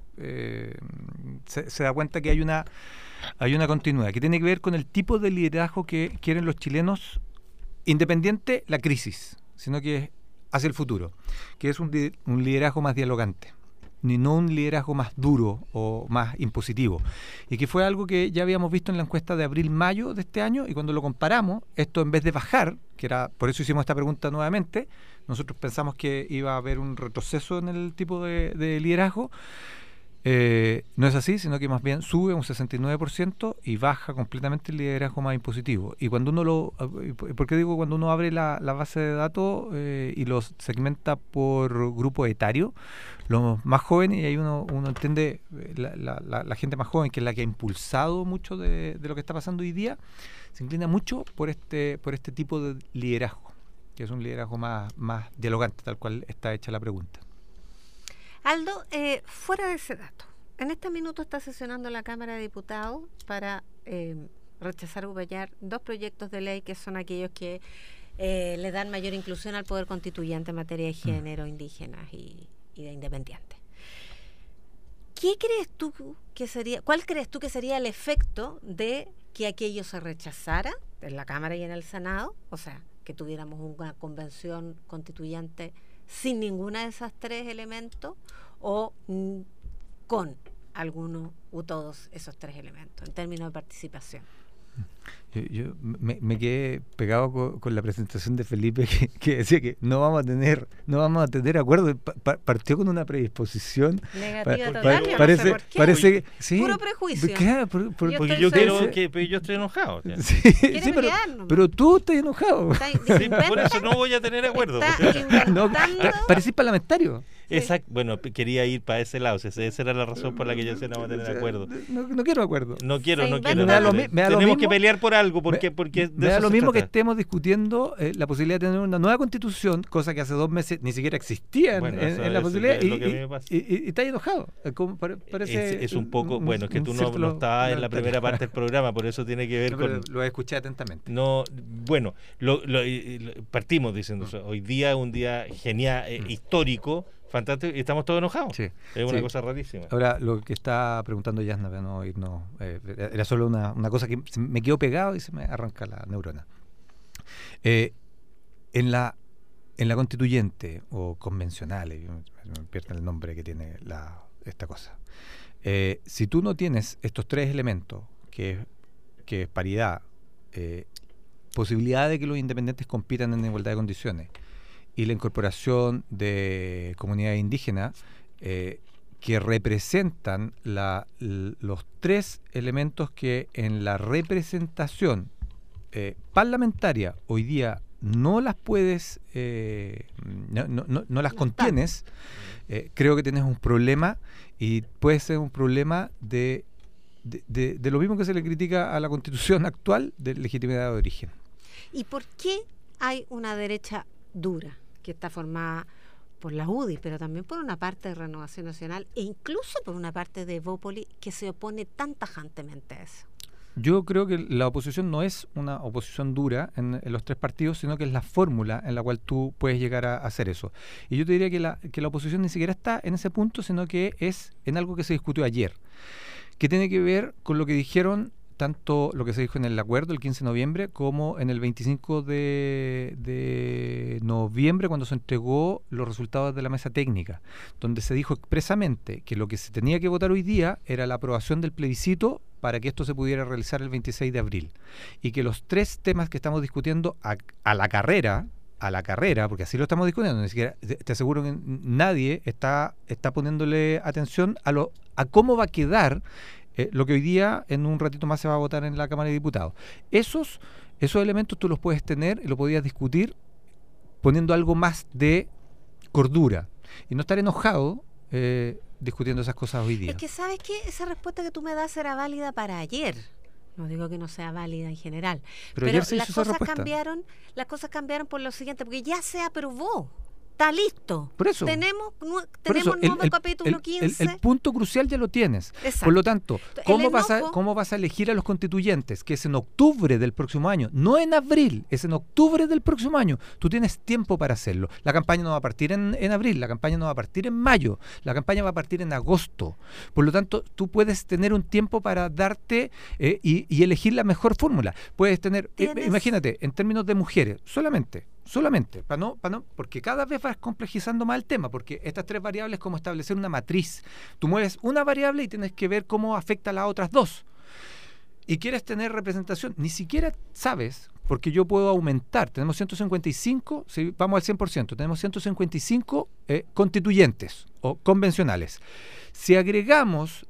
se da cuenta que hay una continuidad que tiene que ver con el tipo de liderazgo que quieren los chilenos, independiente la crisis, sino que hacia el futuro, que es un liderazgo más dialogante, ni no un liderazgo más duro o más impositivo, y que fue algo que ya habíamos visto en la encuesta de abril-mayo de este año, y cuando lo comparamos, esto en vez de bajar, que era por eso hicimos esta pregunta nuevamente, nosotros pensamos que iba a haber un retroceso en el tipo de liderazgo. No es así, sino que más bien sube un 69% y baja completamente el liderazgo más impositivo. Y cuando uno ¿por qué digo cuando uno abre la base de datos y los segmenta por grupo etario? Los más jóvenes, y ahí uno entiende la gente más joven, que es la que ha impulsado mucho de lo que está pasando hoy día, se inclina mucho por este tipo de liderazgo, que es un liderazgo más dialogante, tal cual está hecha la pregunta. Aldo, fuera de ese dato, en este minuto está sesionando la Cámara de Diputados para rechazar o apoyar 2 proyectos de ley que son aquellos que le dan mayor inclusión al poder constituyente en materia de género, indígenas y de independientes. ¿Cuál crees tú que sería el efecto de que aquello se rechazara en la Cámara y en el Senado? O sea, que tuviéramos una convención constituyente sin ninguna de esas 3 elementos o con alguno o todos esos 3 elementos en términos de participación. Yo me quedé pegado con la presentación de Felipe que decía que no vamos a tener acuerdo. Partió con una predisposición negativa total. Parece que sí, puro prejuicio. Porque yo creo que yo estoy enojado. Sí, pero tú estás enojado. Sí, por eso no voy a tener acuerdo. No, parecís parlamentario. Exacto. Bueno, quería ir para ese lado. Esa era la razón por la que yo decía no vamos a tener acuerdo. No quiero acuerdo. No quiero. Tenemos que pelear por algo porque me da lo mismo que estemos discutiendo la posibilidad de tener una nueva constitución, cosa que hace 2 meses ni siquiera existía en la posibilidad, y estás enojado. Parece es un poco, bueno, es que tú no estabas en la primera parte del programa, por eso tiene que ver con... Lo escuché atentamente. No, bueno, partimos diciendo eso. Hoy día es un día genial, histórico, fantástico, y estamos todos enojados. Sí, es una cosa rarísima. Ahora, lo que está preguntando Yasna, para no irnos, era solo una cosa que me quedó pegado y se me arranca la neurona. En la constituyente o convencional, me pierdo el nombre que tiene esta cosa. Si tú no tienes estos 3 elementos, que es paridad, posibilidad de que los independientes compitan en igualdad de condiciones, y la incorporación de comunidades indígenas que representan los 3 elementos que en la representación parlamentaria hoy día no las puedes, no las contienes, creo que tienes un problema, y puede ser un problema de lo mismo que se le critica a la Constitución actual, de legitimidad de origen. ¿Y por qué hay una derecha dura que está formada por la UDI, pero también por una parte de Renovación Nacional e incluso por una parte de Evópoli que se opone tan tajantemente a eso? Yo creo que la oposición no es una oposición dura en los 3 partidos, sino que es la fórmula en la cual tú puedes llegar a hacer eso. Y yo te diría que la oposición ni siquiera está en ese punto, sino que es en algo que se discutió ayer, que tiene que ver con lo que dijeron, tanto lo que se dijo en el acuerdo el 15 de noviembre como en el 25 de noviembre, cuando se entregó los resultados de la mesa técnica, donde se dijo expresamente que lo que se tenía que votar hoy día era la aprobación del plebiscito para que esto se pudiera realizar el 26 de abril. Y que los 3 temas que estamos discutiendo a la carrera, porque así lo estamos discutiendo, ni siquiera, te aseguro que nadie está poniéndole atención a cómo va a quedar lo que hoy día en un ratito más se va a votar en la Cámara de Diputados. Esos elementos tú los puedes tener y lo podías discutir poniendo algo más de cordura y no estar enojado discutiendo esas cosas hoy día. Es que sabes que esa respuesta que tú me das era válida para ayer. No digo que no sea válida en general, pero las cosas cambiaron por lo siguiente, porque ya se aprobó. Está listo. Por eso. Tenemos nuevo capítulo 15. El punto crucial ya lo tienes. Exacto. Por lo tanto, ¿cómo vas a elegir a los constituyentes? Que es en octubre del próximo año, no en abril, es en octubre del próximo año. Tú tienes tiempo para hacerlo. La campaña no va a partir en abril, la campaña no va a partir en mayo, la campaña va a partir en agosto. Por lo tanto, tú puedes tener un tiempo para darte y elegir la mejor fórmula. Puedes tener, imagínate, en términos de mujeres, solamente solamente, porque cada vez vas complejizando más el tema, porque estas 3 variables es como establecer una matriz. Tú mueves una variable y tienes que ver cómo afecta a las otras 2. Y quieres tener representación, ni siquiera sabes, porque yo puedo aumentar, tenemos 155, si vamos al 100%, tenemos 155 constituyentes o convencionales. Si agregamos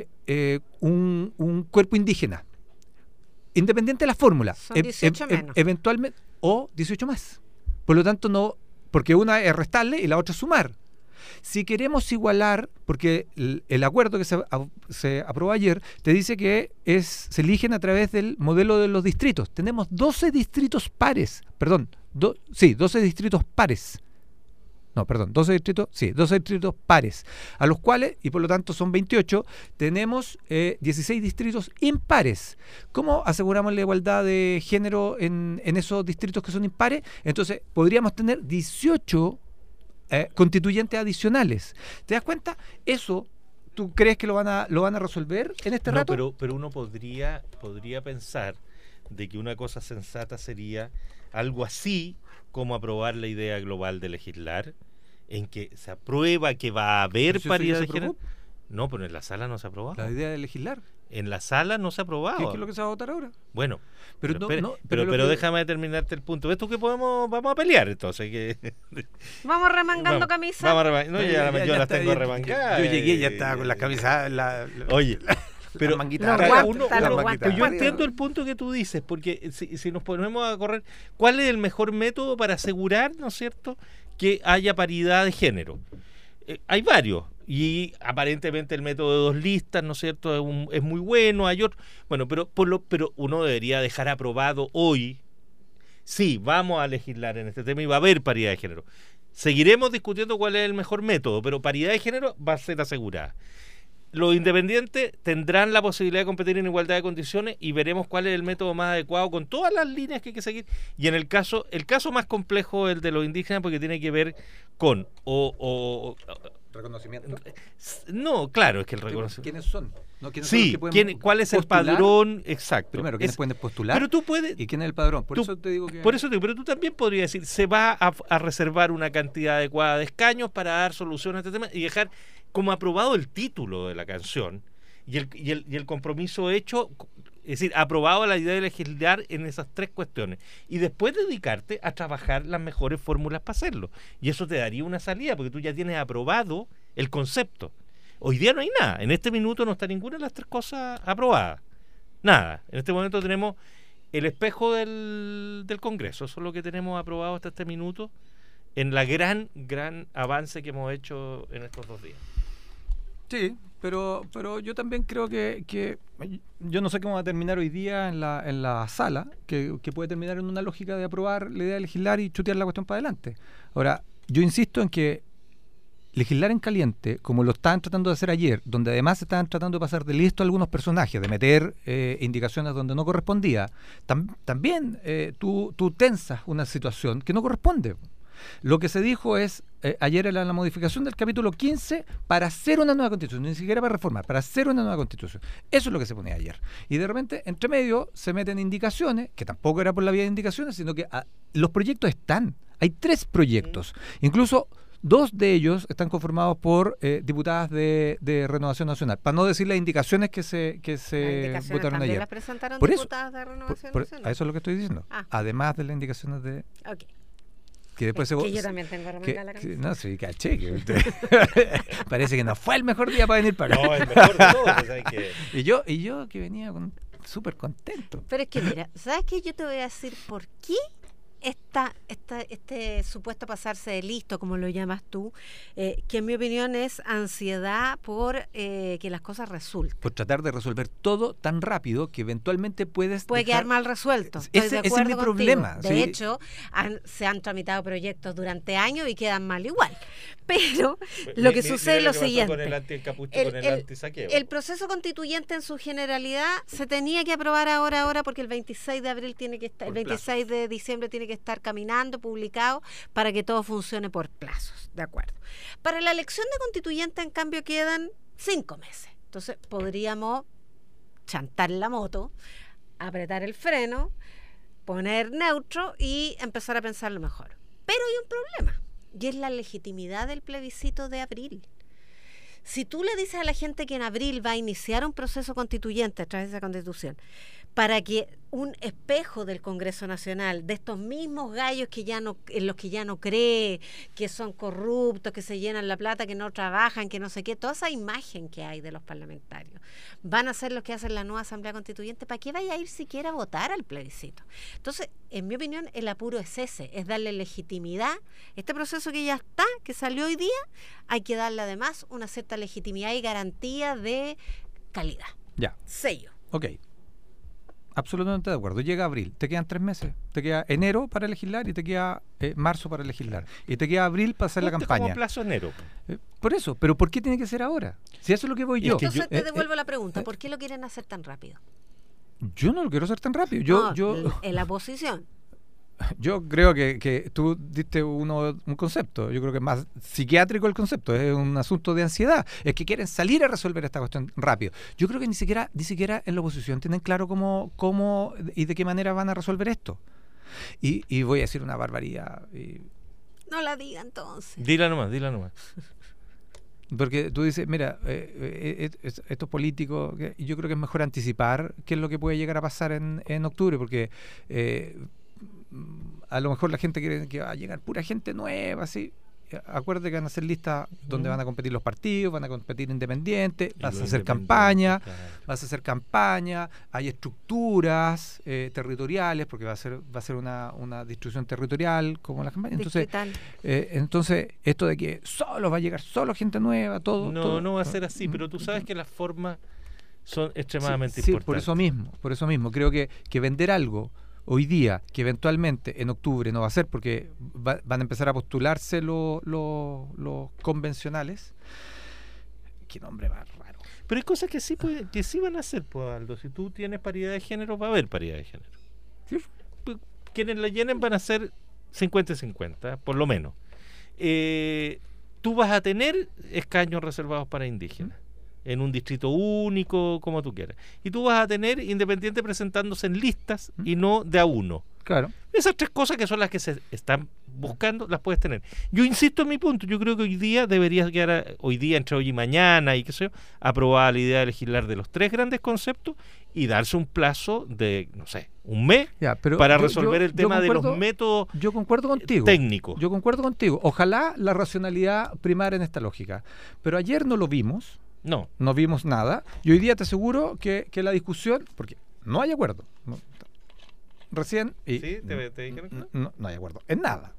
un cuerpo indígena, independiente de la fórmula, son 18 menos. Eventualmente, o 18 más. Por lo tanto, no, porque una es restarle y la otra es sumar. Si queremos igualar, porque el acuerdo que se aprobó ayer te dice que se eligen a través del modelo de los distritos. Tenemos 12 distritos pares, 12 distritos pares. 12 distritos pares, a los cuales, y por lo tanto son 28, tenemos 16 distritos impares. ¿Cómo aseguramos la igualdad de género en esos distritos que son impares? Entonces, podríamos tener 18 constituyentes adicionales. ¿Te das cuenta? Eso, ¿tú crees que lo van a resolver en este rato? Pero uno podría pensar de que una cosa sensata sería algo así como aprobar la idea global de legislar, en que se aprueba que va a haber paridad de género. No, pero en la sala no se ha aprobado. La idea de legislar. En la sala no se ha aprobado. ¿Qué es lo que se va a votar ahora? Bueno, pero pero déjame terminarte el punto. ¿Ves tú que vamos a pelear entonces? Que... Vamos remangando camisas. No, yo las tengo remangadas. Yo llegué y ya estaba con las camisas. Oye, pero yo entiendo el punto que tú dices, porque si nos ponemos a correr, ¿cuál es el mejor método para asegurar, ¿no es cierto?, que haya paridad de género? Hay varios. Y aparentemente el método de 2 listas, ¿no es cierto?, es muy bueno, hay otro. Bueno, pero uno debería dejar aprobado hoy, sí, vamos a legislar en este tema y va a haber paridad de género. Seguiremos discutiendo cuál es el mejor método, pero paridad de género va a ser asegurada. Los independientes tendrán la posibilidad de competir en igualdad de condiciones y veremos cuál es el método más adecuado con todas las líneas que hay que seguir. Y en el caso más complejo es el de los indígenas, porque tiene que ver con reconocimiento. No, claro, es que el reconocimiento. ¿Quiénes son? ¿No? ¿Quiénes sí, son los que ¿cuál es postular? El padrón? Exacto. Primero, ¿quiénes pueden postular? Pero tú puedes, ¿y quién es el padrón? Por eso te digo que... pero tú también podrías decir, se va a reservar una cantidad adecuada de escaños para dar solución a este tema y dejar como aprobado el título de la canción y el compromiso hecho, es decir, aprobado la idea de legislar en esas 3 cuestiones y después dedicarte a trabajar las mejores fórmulas para hacerlo. Y eso te daría una salida, porque tú ya tienes aprobado el concepto. Hoy día no hay nada. En este minuto no está ninguna de las 3 cosas aprobadas. Nada. En este momento tenemos el espejo del Congreso. Eso es lo que tenemos aprobado hasta este minuto en la gran avance que hemos hecho en estos 2 días. Sí, pero yo también creo que yo no sé cómo va a terminar hoy día en la sala, que puede terminar en una lógica de aprobar la idea de legislar y chutear la cuestión para adelante. Ahora, yo insisto en que legislar en caliente, como lo estaban tratando de hacer ayer, donde además estaban tratando de pasar de listo a algunos personajes, de meter indicaciones donde no correspondía, también tú tensas una situación que no corresponde. Lo que se dijo es, ayer en la modificación del capítulo 15 para hacer una nueva constitución, ni siquiera para reformar, para hacer una nueva constitución. Eso es lo que se ponía ayer. Y de repente, entre medio, se meten indicaciones, que tampoco era por la vía de indicaciones, sino que los proyectos están. Hay 3 proyectos. Incluso 2 de ellos están conformados por diputadas de Renovación Nacional. Para no decir las indicaciones que se votaron ayer. Las presentaron por diputadas de Renovación Nacional. A eso es lo que estoy diciendo. Además de las indicaciones de... Okay. Que después que yo también tengo remangada la camisa. No, sí, caché. Parece que no fue el mejor día para venir para acá. No, el mejor de todos. ¿Sabes qué? Y yo que venía súper contento. Pero es que mira, ¿sabes qué? Yo te voy a decir por qué este supuesto pasarse de listo, como lo llamas tú, que en mi opinión es ansiedad por que las cosas resulten. Por tratar de resolver todo tan rápido que eventualmente puede quedar mal resuelto. Ese es mi problema. De hecho, se han tramitado proyectos durante años y quedan mal igual. Pero lo que sucede es lo siguiente. Con el anti-encapucho, con el anti-saqueo. El proceso constituyente en su generalidad se tenía que aprobar ahora porque el 26 de abril tiene que estar, el 26 de diciembre tiene que estar caminando, publicado, para que todo funcione por plazos, ¿de acuerdo? Para la elección de constituyente, en cambio, quedan 5 meses. Entonces, podríamos chantar la moto, apretar el freno, poner neutro y empezar a pensarlo mejor. Pero hay un problema, y es la legitimidad del plebiscito de abril. Si tú le dices a la gente que en abril va a iniciar un proceso constituyente a través de esa constitución, para que un espejo del Congreso Nacional, de estos mismos gallos en los que ya no cree, que son corruptos, que se llenan la plata, que no trabajan, que no sé qué, toda esa imagen que hay de los parlamentarios, van a ser los que hacen la nueva Asamblea Constituyente, ¿para qué vaya a ir siquiera a votar al plebiscito? Entonces, en mi opinión, el apuro es ese, es darle legitimidad. Este proceso que ya está, que salió hoy día, hay que darle además una cierta legitimidad y garantía de calidad. Ya. Sello. Ok. Absolutamente de acuerdo. Llega abril, te quedan 3 meses. Te queda enero para legislar y te queda marzo para legislar. Y te queda abril para hacer la campaña. Como plazo enero. Por eso, pero ¿por qué tiene que ser ahora? Si eso es lo que voy yo. Entonces te devuelvo la pregunta, ¿por qué lo quieren hacer tan rápido? Yo no lo quiero hacer tan rápido. En la oposición. Yo creo que tú diste un concepto. Yo creo que es más psiquiátrico el concepto. Es un asunto de ansiedad. Es que quieren salir a resolver esta cuestión rápido. Yo creo que ni siquiera en la oposición tienen claro cómo y de qué manera van a resolver esto. Y voy a decir una barbaridad. No la diga entonces. Dila nomás. Porque tú dices, mira, estos políticos, yo creo que es mejor anticipar qué es lo que puede llegar a pasar en octubre, porque a lo mejor la gente cree que va a llegar pura gente nueva, así. Acuérdate que van a hacer listas donde van a competir los partidos, van a competir independientes, vas a hacer campaña, hay estructuras territoriales, porque va a ser una distribución territorial como la campaña. Entonces esto de que va a llegar solo gente nueva, todo. No va a ser así, pero tú sabes que las formas son extremadamente importantes. Por eso mismo, creo que vender algo hoy día, que eventualmente en octubre no va a ser, porque van a empezar a postularse los convencionales. Qué nombre más raro. Pero hay cosas que sí van a hacer, pues, Aldo. Si tú tienes paridad de género, va a haber paridad de género. ¿Sí? Quienes la llenen van a ser 50-50, por lo menos. Tú vas a tener escaños reservados para indígenas. En un distrito único, como tú quieras. Y tú vas a tener independientes presentándose en listas y no de a uno. Claro. Esas 3 cosas que son las que se están buscando, las puedes tener. Yo insisto en mi punto, yo creo que hoy día debería quedar, entre hoy y mañana, y qué sé yo, aprobada la idea de legislar de los 3 grandes conceptos y darse un plazo de, no sé, un mes para resolver el tema de los métodos técnicos. Yo concuerdo contigo. Ojalá la racionalidad primara en esta lógica. Pero ayer no lo vimos. No vimos nada. Y hoy día te aseguro que la discusión, porque no hay acuerdo. Recién. ¿Sí? ¿Te dijeron que no hay acuerdo en nada.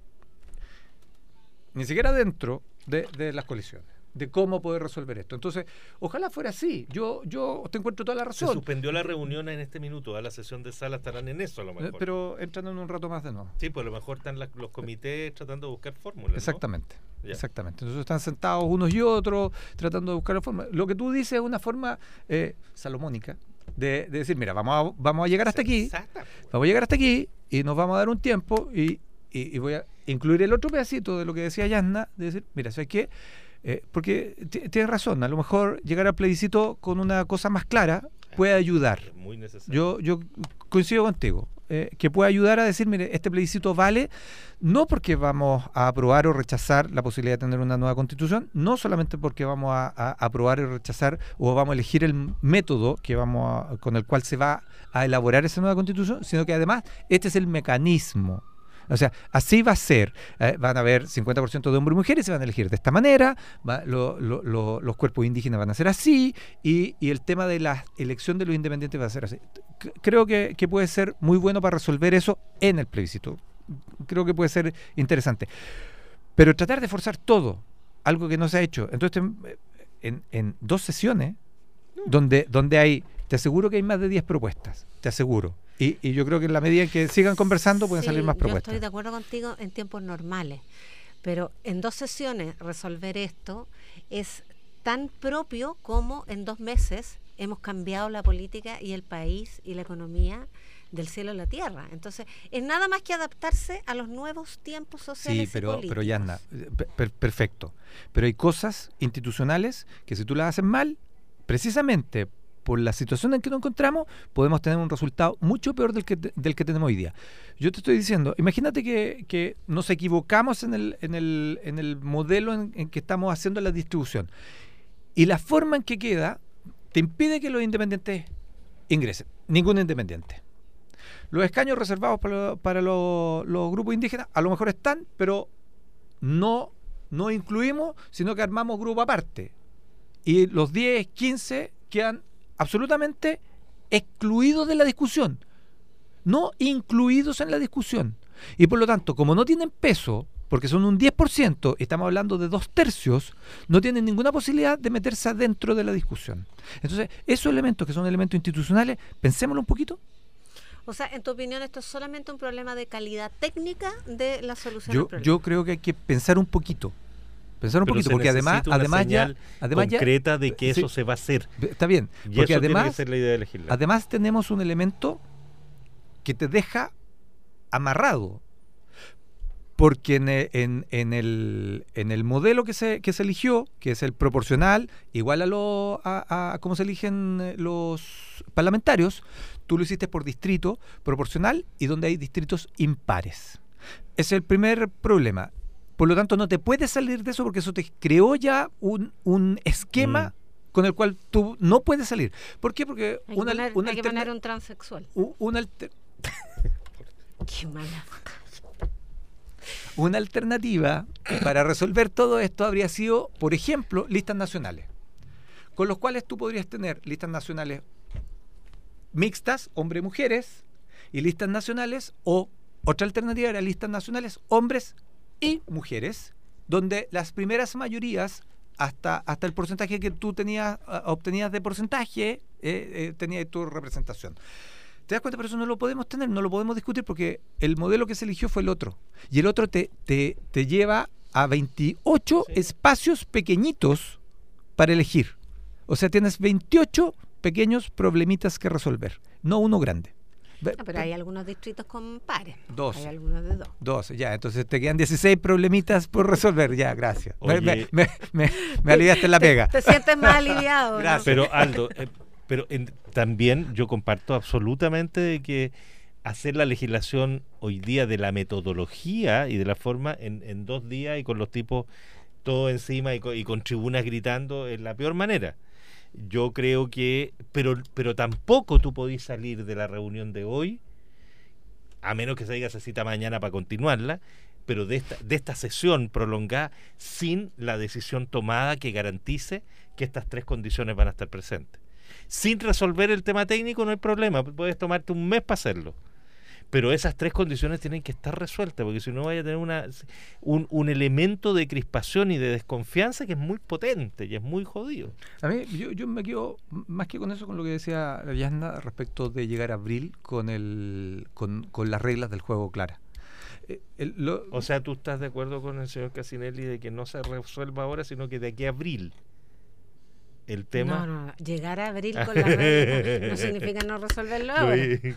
Ni siquiera dentro de las coaliciones. De cómo poder resolver esto. Entonces, ojalá fuera así. Yo te encuentro toda la razón. Se suspendió la reunión en este minuto. A la sesión de sala estarán en eso a lo mejor. Pero entran en un rato más de nuevo. Sí, pues a lo mejor están los comités tratando de buscar fórmulas. Exactamente. ¿No? Exactamente. Entonces están sentados unos y otros tratando de buscar la forma. Lo que tú dices es una forma salomónica de decir, mira, vamos a llegar hasta aquí. Vamos a llegar hasta aquí y nos vamos a dar un tiempo y voy a incluir el otro pedacito de lo que decía Yasna, de decir, mira, ¿sabes qué? Porque tienes razón, a lo mejor llegar al plebiscito con una cosa más clara puede ayudar. Muy necesario. Yo coincido contigo, que puede ayudar a decir, mire, este plebiscito vale no porque vamos a aprobar o rechazar la posibilidad de tener una nueva constitución, no solamente porque vamos a aprobar o rechazar o vamos a elegir el método con el cual se va a elaborar esa nueva constitución, sino que además este es el mecanismo. O sea, así va a ser. Van a haber 50% de hombres y mujeres, se van a elegir de esta manera, los cuerpos indígenas van a ser así, y el tema de la elección de los independientes va a ser así. Creo que puede ser muy bueno para resolver eso en el plebiscito. Creo que puede ser interesante. Pero tratar de forzar todo, algo que no se ha hecho. Entonces, en 2 sesiones, donde hay, te aseguro que hay más de 10 propuestas, te aseguro. Y yo creo que en la medida en que sigan conversando pueden salir más propuestas. Yo estoy de acuerdo contigo en tiempos normales, pero en 2 sesiones resolver esto es tan propio como en 2 meses hemos cambiado la política y el país y la economía del cielo a la tierra. Entonces, es nada más que adaptarse a los nuevos tiempos sociales y políticos. Pero Yasna, perfecto. Pero hay cosas institucionales que si tú las haces mal, precisamente por la situación en que nos encontramos, podemos tener un resultado mucho peor del que tenemos hoy día. Yo te estoy diciendo, imagínate que nos equivocamos en el modelo en que estamos haciendo la distribución. Y la forma en que queda te impide que los independientes ingresen. Ningún independiente. Los escaños reservados para los grupos indígenas a lo mejor están, pero no incluimos, sino que armamos grupo aparte. Y los 10, 15 quedan absolutamente excluidos de la discusión, no incluidos en la discusión. Y por lo tanto, como no tienen peso, porque son un 10%, estamos hablando de 2/3, no tienen ninguna posibilidad de meterse adentro de la discusión. Entonces, esos elementos que son elementos institucionales, pensémoslo un poquito. O sea, en tu opinión, ¿esto es solamente un problema de calidad técnica de la solución al problema? Yo creo que hay que pensar un poquito. Porque además ya concreta de que sí, eso se va a hacer. Está bien, y porque eso además, tiene que ser la idea de legislar. Además tenemos un elemento que te deja amarrado, porque en el modelo que se eligió, que es el proporcional, igual a cómo se eligen los parlamentarios, tú lo hiciste por distrito proporcional y donde hay distritos impares. Ese es el primer problema. Por lo tanto, no te puedes salir de eso porque eso te creó ya un esquema con el cual tú no puedes salir. ¿Por qué? Porque hay que poner un transexual. Qué mala. Una alternativa para resolver todo esto habría sido, por ejemplo, listas nacionales, con los cuales tú podrías tener listas nacionales mixtas, hombres-mujeres, y listas nacionales, o otra alternativa era listas nacionales, hombres y mujeres, donde las primeras mayorías, hasta el porcentaje que tú obtenías de porcentaje, tenías tu representación. ¿Te das cuenta? Pero eso no lo podemos tener, no lo podemos discutir porque el modelo que se eligió fue el otro. Y el otro te lleva a 28 espacios pequeñitos para elegir. O sea, tienes 28 pequeños problemitas que resolver, no uno grande. Pero hay algunos distritos con pares. 12. Hay algunos de 2. 12, ya. Entonces te quedan 16 problemitas por resolver. Ya, gracias. Oye, me aliviaste la pega. Te sientes más aliviado. Gracias. ¿no? Pero Aldo, también yo comparto absolutamente de que hacer la legislación hoy día de la metodología y de la forma en 2 días y con los tipos todo encima y con tribunas gritando es la peor manera. Yo creo que, pero tampoco tú podís salir de la reunión de hoy, a menos que se diga esa cita mañana para continuarla, pero de esta sesión prolongada sin la decisión tomada que garantice que estas 3 condiciones van a estar presentes. Sin resolver el tema técnico no hay problema, puedes tomarte un mes para hacerlo. Pero esas 3 condiciones tienen que estar resueltas, porque si no vaya a tener un elemento de crispación y de desconfianza que es muy potente y es muy jodido. A mí, yo me quedo más que con eso, con lo que decía Yasna respecto de llegar a abril con las reglas del juego claras. O sea, ¿tú estás de acuerdo con el señor Casinelli de que no se resuelva ahora, sino que de aquí a abril? El tema... No, llegar a abril con las reglas no significa no resolverlo ahora.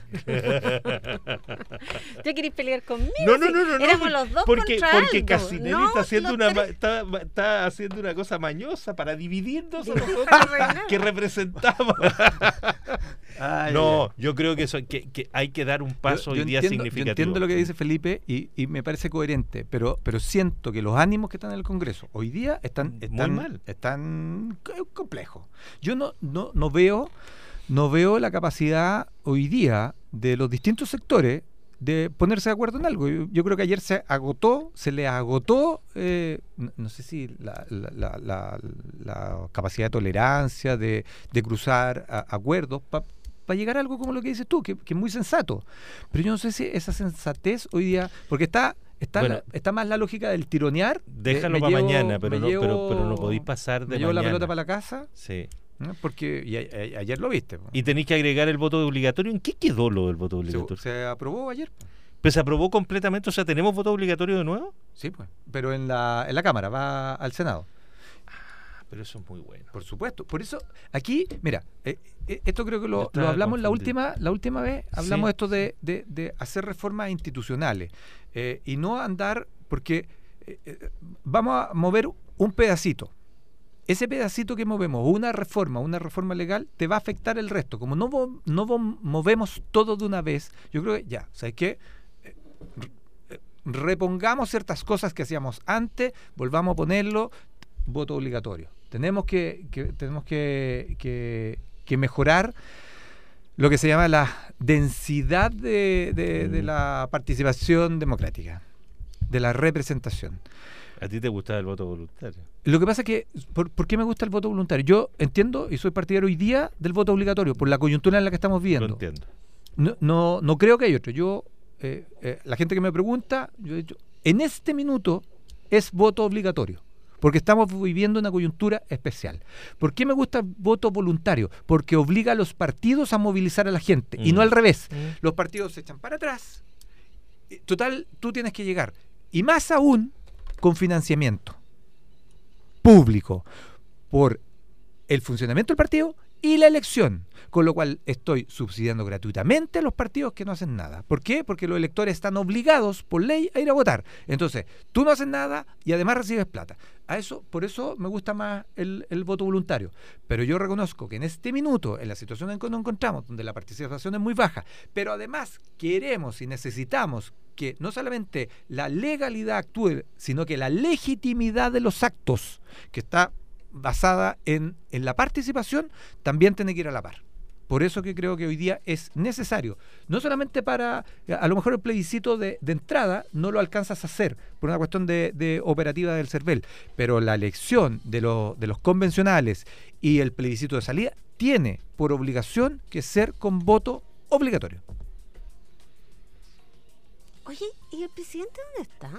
¿Ya querés pelear conmigo? No. Éramos los dos porque Aldo. Casinelli está haciendo una cosa mañosa para dividirnos a nosotros que representamos. Yo creo que hay que dar un paso hoy día significativo. Yo entiendo lo que dice Felipe y me parece coherente, pero siento que los ánimos que están en el Congreso hoy día están muy mal. Están complejos. Yo no veo la capacidad hoy día de los distintos sectores de ponerse de acuerdo en algo. Yo creo que ayer se les agotó, no sé si la capacidad de tolerancia, de cruzar acuerdos para llegar a algo como lo que dices tú, que es muy sensato. Pero yo no sé si esa sensatez hoy día, porque está más la lógica del tironear. Déjalo para mañana, pero no podéis pasar de mañana. ¿Me llevo la pelota para la casa? Sí. Porque ayer lo viste. Y tenéis que agregar el voto obligatorio. ¿En qué quedó lo del voto obligatorio? Se aprobó ayer. Pero se aprobó completamente, o sea, ¿tenemos voto obligatorio de nuevo? Sí, pues. Pero en la Cámara, va al Senado. Pero eso es muy bueno. Por supuesto. Por eso, aquí, mira, esto creo que lo hablamos la última vez, hablamos esto de hacer reformas institucionales y no andar, porque vamos a mover un pedacito. ese pedacito que movemos, una reforma legal, te va a afectar el resto. Como no movemos todo de una vez, yo creo que ya, ¿sabes qué? Repongamos ciertas cosas que hacíamos antes, volvamos a ponerlo, voto obligatorio. Tenemos que mejorar lo que se llama la densidad de la participación democrática, de la representación. ¿A ti te gusta el voto voluntario? Lo que pasa es que, ¿por qué me gusta el voto voluntario? Yo entiendo y soy partidario hoy día del voto obligatorio, por la coyuntura en la que estamos viviendo. Lo entiendo. No creo que hay otro. La gente que me pregunta, yo he dicho, en este minuto es voto obligatorio, porque estamos viviendo una coyuntura especial. ¿Por qué me gusta el voto voluntario? Porque obliga a los partidos a movilizar a la gente, y no al revés. Los partidos se echan para atrás. Total, tú tienes que llegar. Y más aún, con financiamiento público por el funcionamiento del partido y la elección, con lo cual estoy subsidiando gratuitamente a los partidos que no hacen nada. ¿Por qué? Porque los electores están obligados por ley a ir a votar. Entonces, tú no haces nada y además recibes plata. Por eso me gusta más el voto voluntario. Pero yo reconozco que en este minuto, en la situación en que nos encontramos, donde la participación es muy baja, pero además queremos y necesitamos que no solamente la legalidad actúe, sino que la legitimidad de los actos, que está basada en la participación, también tiene que ir a la par. Por eso que creo que hoy día es necesario, no solamente para, a lo mejor el plebiscito de entrada no lo alcanzas a hacer por una cuestión de operativa del CERVEL, pero la elección de los convencionales y el plebiscito de salida tiene por obligación que ser con voto obligatorio. Oye, ¿y el presidente dónde está?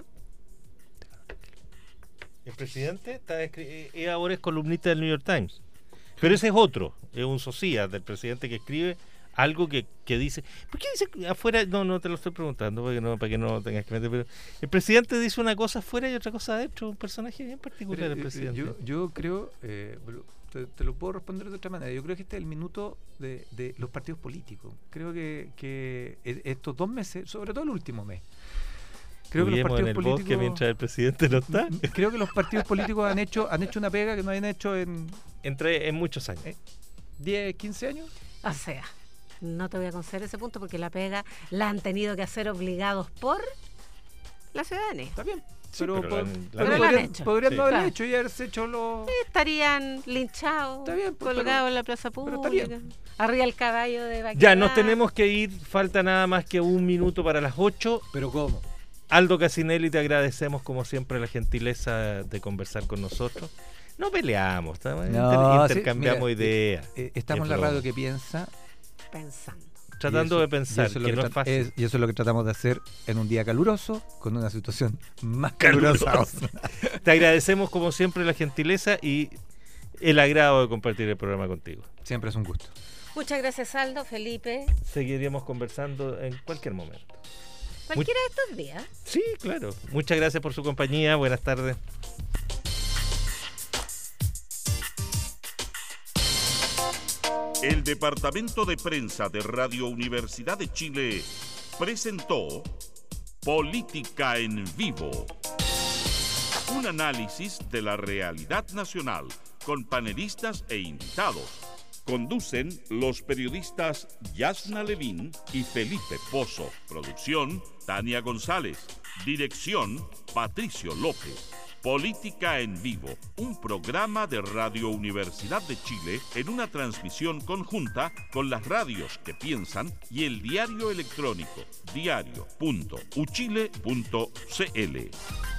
El presidente ahora es columnista del New York Times. Pero ese es otro, es un socia del presidente que escribe algo que dice. ¿Por qué dice afuera? No te lo estoy preguntando para que no tengas que meter. Pero el presidente dice una cosa afuera y otra cosa adentro. Un personaje bien particular, el presidente. Yo creo, te lo puedo responder de otra manera. Yo creo que este es el minuto de los partidos políticos. Creo que estos 2 meses, sobre todo el último mes, creo que los partidos políticos, mientras el presidente no está. Creo que los partidos políticos han hecho una pega que no habían hecho en muchos años. 10, 15 años. O sea, no te voy a conceder ese punto porque la pega la han tenido que hacer obligados por la ciudadanía. Está bien. Sí, pero podrían no haberlo hecho y haberse hecho los... Estarían linchados, colgados en la plaza pública, arriba el caballo de Baquedad. Ya, nos tenemos que ir, falta nada más que 1 minuto para las 8. ¿Pero cómo? Aldo Casinelli, te agradecemos como siempre la gentileza de conversar con nosotros. No peleamos, intercambiamos ideas. Estamos en la radio que piensa. Pensando. Tratando de pensar, que no es fácil. Y eso es lo que tratamos de hacer en un día caluroso, con una situación más calurosa. Te agradecemos como siempre la gentileza y el agrado de compartir el programa contigo. Siempre es un gusto. Muchas gracias, Aldo, Felipe. Seguiríamos conversando en cualquier momento. ¿Cualquiera de estos días? Sí, claro. Muchas gracias por su compañía. Buenas tardes. El Departamento de Prensa de Radio Universidad de Chile presentó Política en Vivo. Un análisis de la realidad nacional con panelistas e invitados. Conducen los periodistas Yasna Levín y Felipe Pozo. Producción, Tania González. Dirección, Patricio López. Política en Vivo, un programa de Radio Universidad de Chile en una transmisión conjunta con las radios que piensan y el diario electrónico diario.uchile.cl.